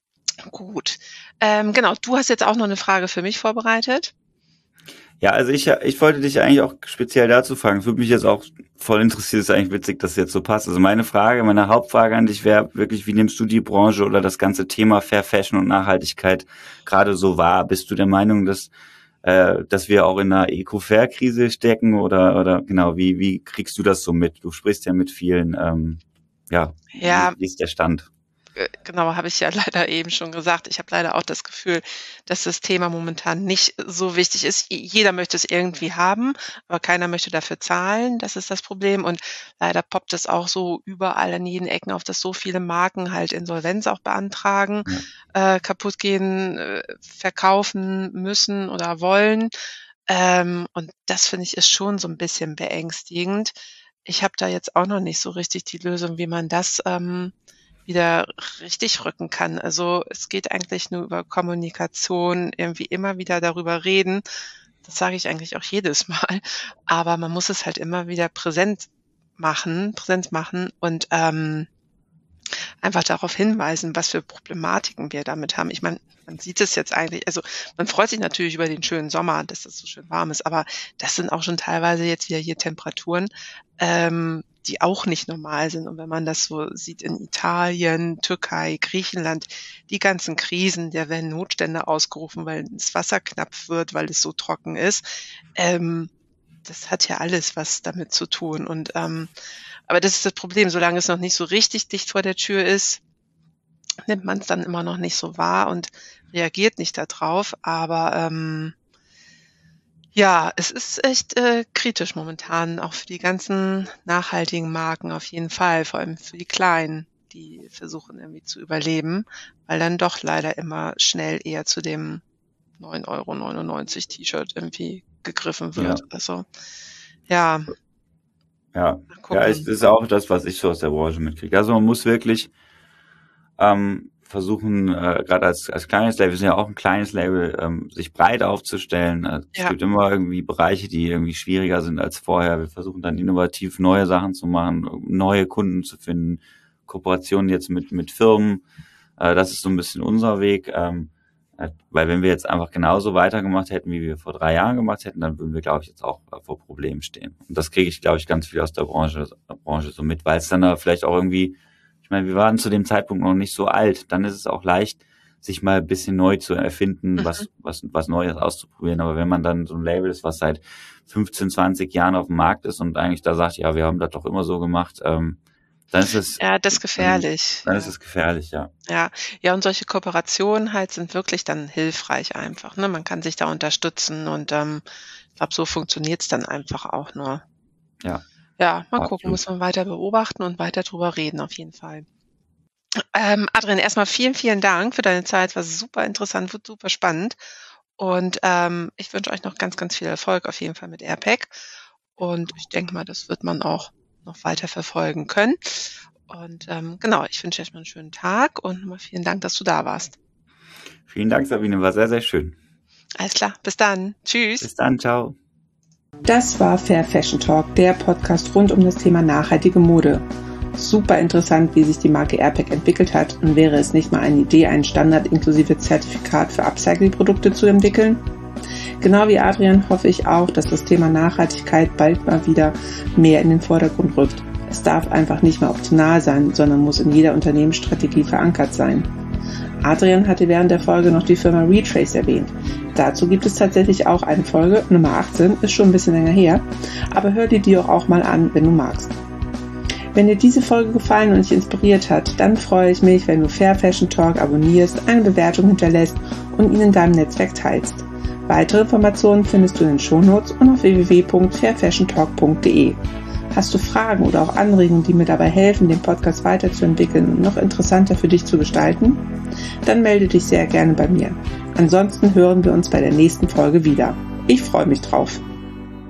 Gut. Ähm, genau, du hast jetzt auch noch eine Frage für mich vorbereitet. Ja, also ich ich wollte dich eigentlich auch speziell dazu fragen. Es würde mich jetzt auch voll interessieren, ist eigentlich witzig, dass es jetzt so passt. Also meine Frage, meine Hauptfrage an dich wäre wirklich, wie nimmst du die Branche oder das ganze Thema Fair Fashion und Nachhaltigkeit gerade so wahr? Bist du der Meinung, dass äh, dass wir auch in einer Eco-Fair-Krise stecken oder oder genau, wie wie kriegst du das so mit? Du sprichst ja mit vielen, ähm, ja, Ja, wie, wie ist der Stand? Äh, genau, habe ich ja leider eben schon gesagt. Ich habe leider auch das Gefühl, dass das Thema momentan nicht so wichtig ist. J jeder möchte es irgendwie haben, aber keiner möchte dafür zahlen. Das ist das Problem. Und leider poppt es auch so überall an jeden Ecken auf, dass so viele Marken halt Insolvenz auch beantragen, Ja. äh, kaputt gehen, äh, verkaufen müssen oder wollen. Ähm, und das finde ich ist schon so ein bisschen beängstigend. Ich habe da jetzt auch noch nicht so richtig die Lösung, wie man das, ähm, wieder richtig rücken kann. Also, es geht eigentlich nur über Kommunikation, irgendwie immer wieder darüber reden. Das sage ich eigentlich auch jedes Mal, aber man muss es halt immer wieder präsent machen präsent machen und, ähm, einfach darauf hinweisen, was für Problematiken wir damit haben. Ich meine, man sieht es jetzt eigentlich, also, man freut sich natürlich über den schönen Sommer, dass es so schön warm ist, aber das sind auch schon teilweise jetzt wieder hier Temperaturen, ähm, die auch nicht normal sind. Und wenn man das so sieht in Italien, Türkei, Griechenland, die ganzen Krisen, da werden Notstände ausgerufen, weil das Wasser knapp wird, weil es so trocken ist. Ähm, das hat ja alles was damit zu tun. Und ähm, aber das ist das Problem, solange es noch nicht so richtig dicht vor der Tür ist, nimmt man es dann immer noch nicht so wahr und reagiert nicht da drauf. Aber ähm, ja, es ist echt äh, kritisch momentan, auch für die ganzen nachhaltigen Marken auf jeden Fall, vor allem für die Kleinen, die versuchen irgendwie zu überleben, weil dann doch leider immer schnell eher zu dem neun Euro neunundneunzig T-Shirt irgendwie gegriffen Ja. wird. Also ja, Ja, mal ja, gucken. es ist auch das, was ich so aus der Branche mitkriege. Also man muss wirklich ähm, versuchen, äh, gerade als als kleines Label, wir sind ja auch ein kleines Label, ähm, sich breit aufzustellen. Äh, es Ja, gibt immer irgendwie Bereiche, die irgendwie schwieriger sind als vorher. Wir versuchen dann innovativ neue Sachen zu machen, neue Kunden zu finden, Kooperationen jetzt mit mit Firmen. Äh, das ist so ein bisschen unser Weg. Ähm, äh, weil wenn wir jetzt einfach genauso weitergemacht hätten, wie wir vor drei Jahren gemacht hätten, dann würden wir, glaube ich, jetzt auch äh, vor Problemen stehen. Und das kriege ich, glaube ich, ganz viel aus der Branche, Branche so mit, weil es dann da vielleicht auch irgendwie, ich meine, wir waren zu dem Zeitpunkt noch nicht so alt. Dann ist es auch leicht, sich mal ein bisschen neu zu erfinden, mhm. was, was, was Neues auszuprobieren. Aber wenn man dann so ein Label ist, was seit fünfzehn, zwanzig Jahren auf dem Markt ist und eigentlich da sagt, ja, wir haben das doch immer so gemacht, ähm, dann ist es, Ja, das ist dann, gefährlich. dann ist Ja. es gefährlich, ja. Ja, ja, und solche Kooperationen halt sind wirklich dann hilfreich einfach, ne? Man kann sich da unterstützen und, ähm, ich glaube, so funktioniert's dann einfach auch nur. Ja, Ja, mal gucken, absolut. muss man weiter beobachten und weiter drüber reden auf jeden Fall. Ähm, Adrian, erstmal vielen, vielen Dank für deine Zeit. War super interessant, wird super spannend. Und ähm, ich wünsche euch noch ganz, ganz viel Erfolg auf jeden Fall mit Airpack. Und ich denke mal, das wird man auch noch weiter verfolgen können. Und ähm, genau, ich wünsche euch mal einen schönen Tag und nochmal vielen Dank, dass du da warst. Vielen Dank, Sabine, war sehr, sehr schön. Alles klar, bis dann. Tschüss. Bis dann, ciao. Das war Fair Fashion Talk, der Podcast rund um das Thema nachhaltige Mode. Super interessant, wie sich die Marke Airpack entwickelt hat, und wäre es nicht mal eine Idee, einen Standard inklusive Zertifikat für Upcycling-Produkte zu entwickeln? Genau wie Adrian hoffe ich auch, dass das Thema Nachhaltigkeit bald mal wieder mehr in den Vordergrund rückt. Es darf einfach nicht mehr optional sein, sondern muss in jeder Unternehmensstrategie verankert sein. Adrian hatte während der Folge noch die Firma Retrace erwähnt. Dazu gibt es tatsächlich auch eine Folge, Nummer achtzehn, ist schon ein bisschen länger her, aber hör dir die auch mal an, wenn du magst. Wenn dir diese Folge gefallen und dich inspiriert hat, dann freue ich mich, wenn du Fair Fashion Talk abonnierst, eine Bewertung hinterlässt und ihn in deinem Netzwerk teilst. Weitere Informationen findest du in den Shownotes und auf w w w punkt fair fashion talk punkt d e. Hast du Fragen oder auch Anregungen, die mir dabei helfen, den Podcast weiterzuentwickeln und noch interessanter für dich zu gestalten? Dann melde dich sehr gerne bei mir. Ansonsten hören wir uns bei der nächsten Folge wieder. Ich freue mich drauf.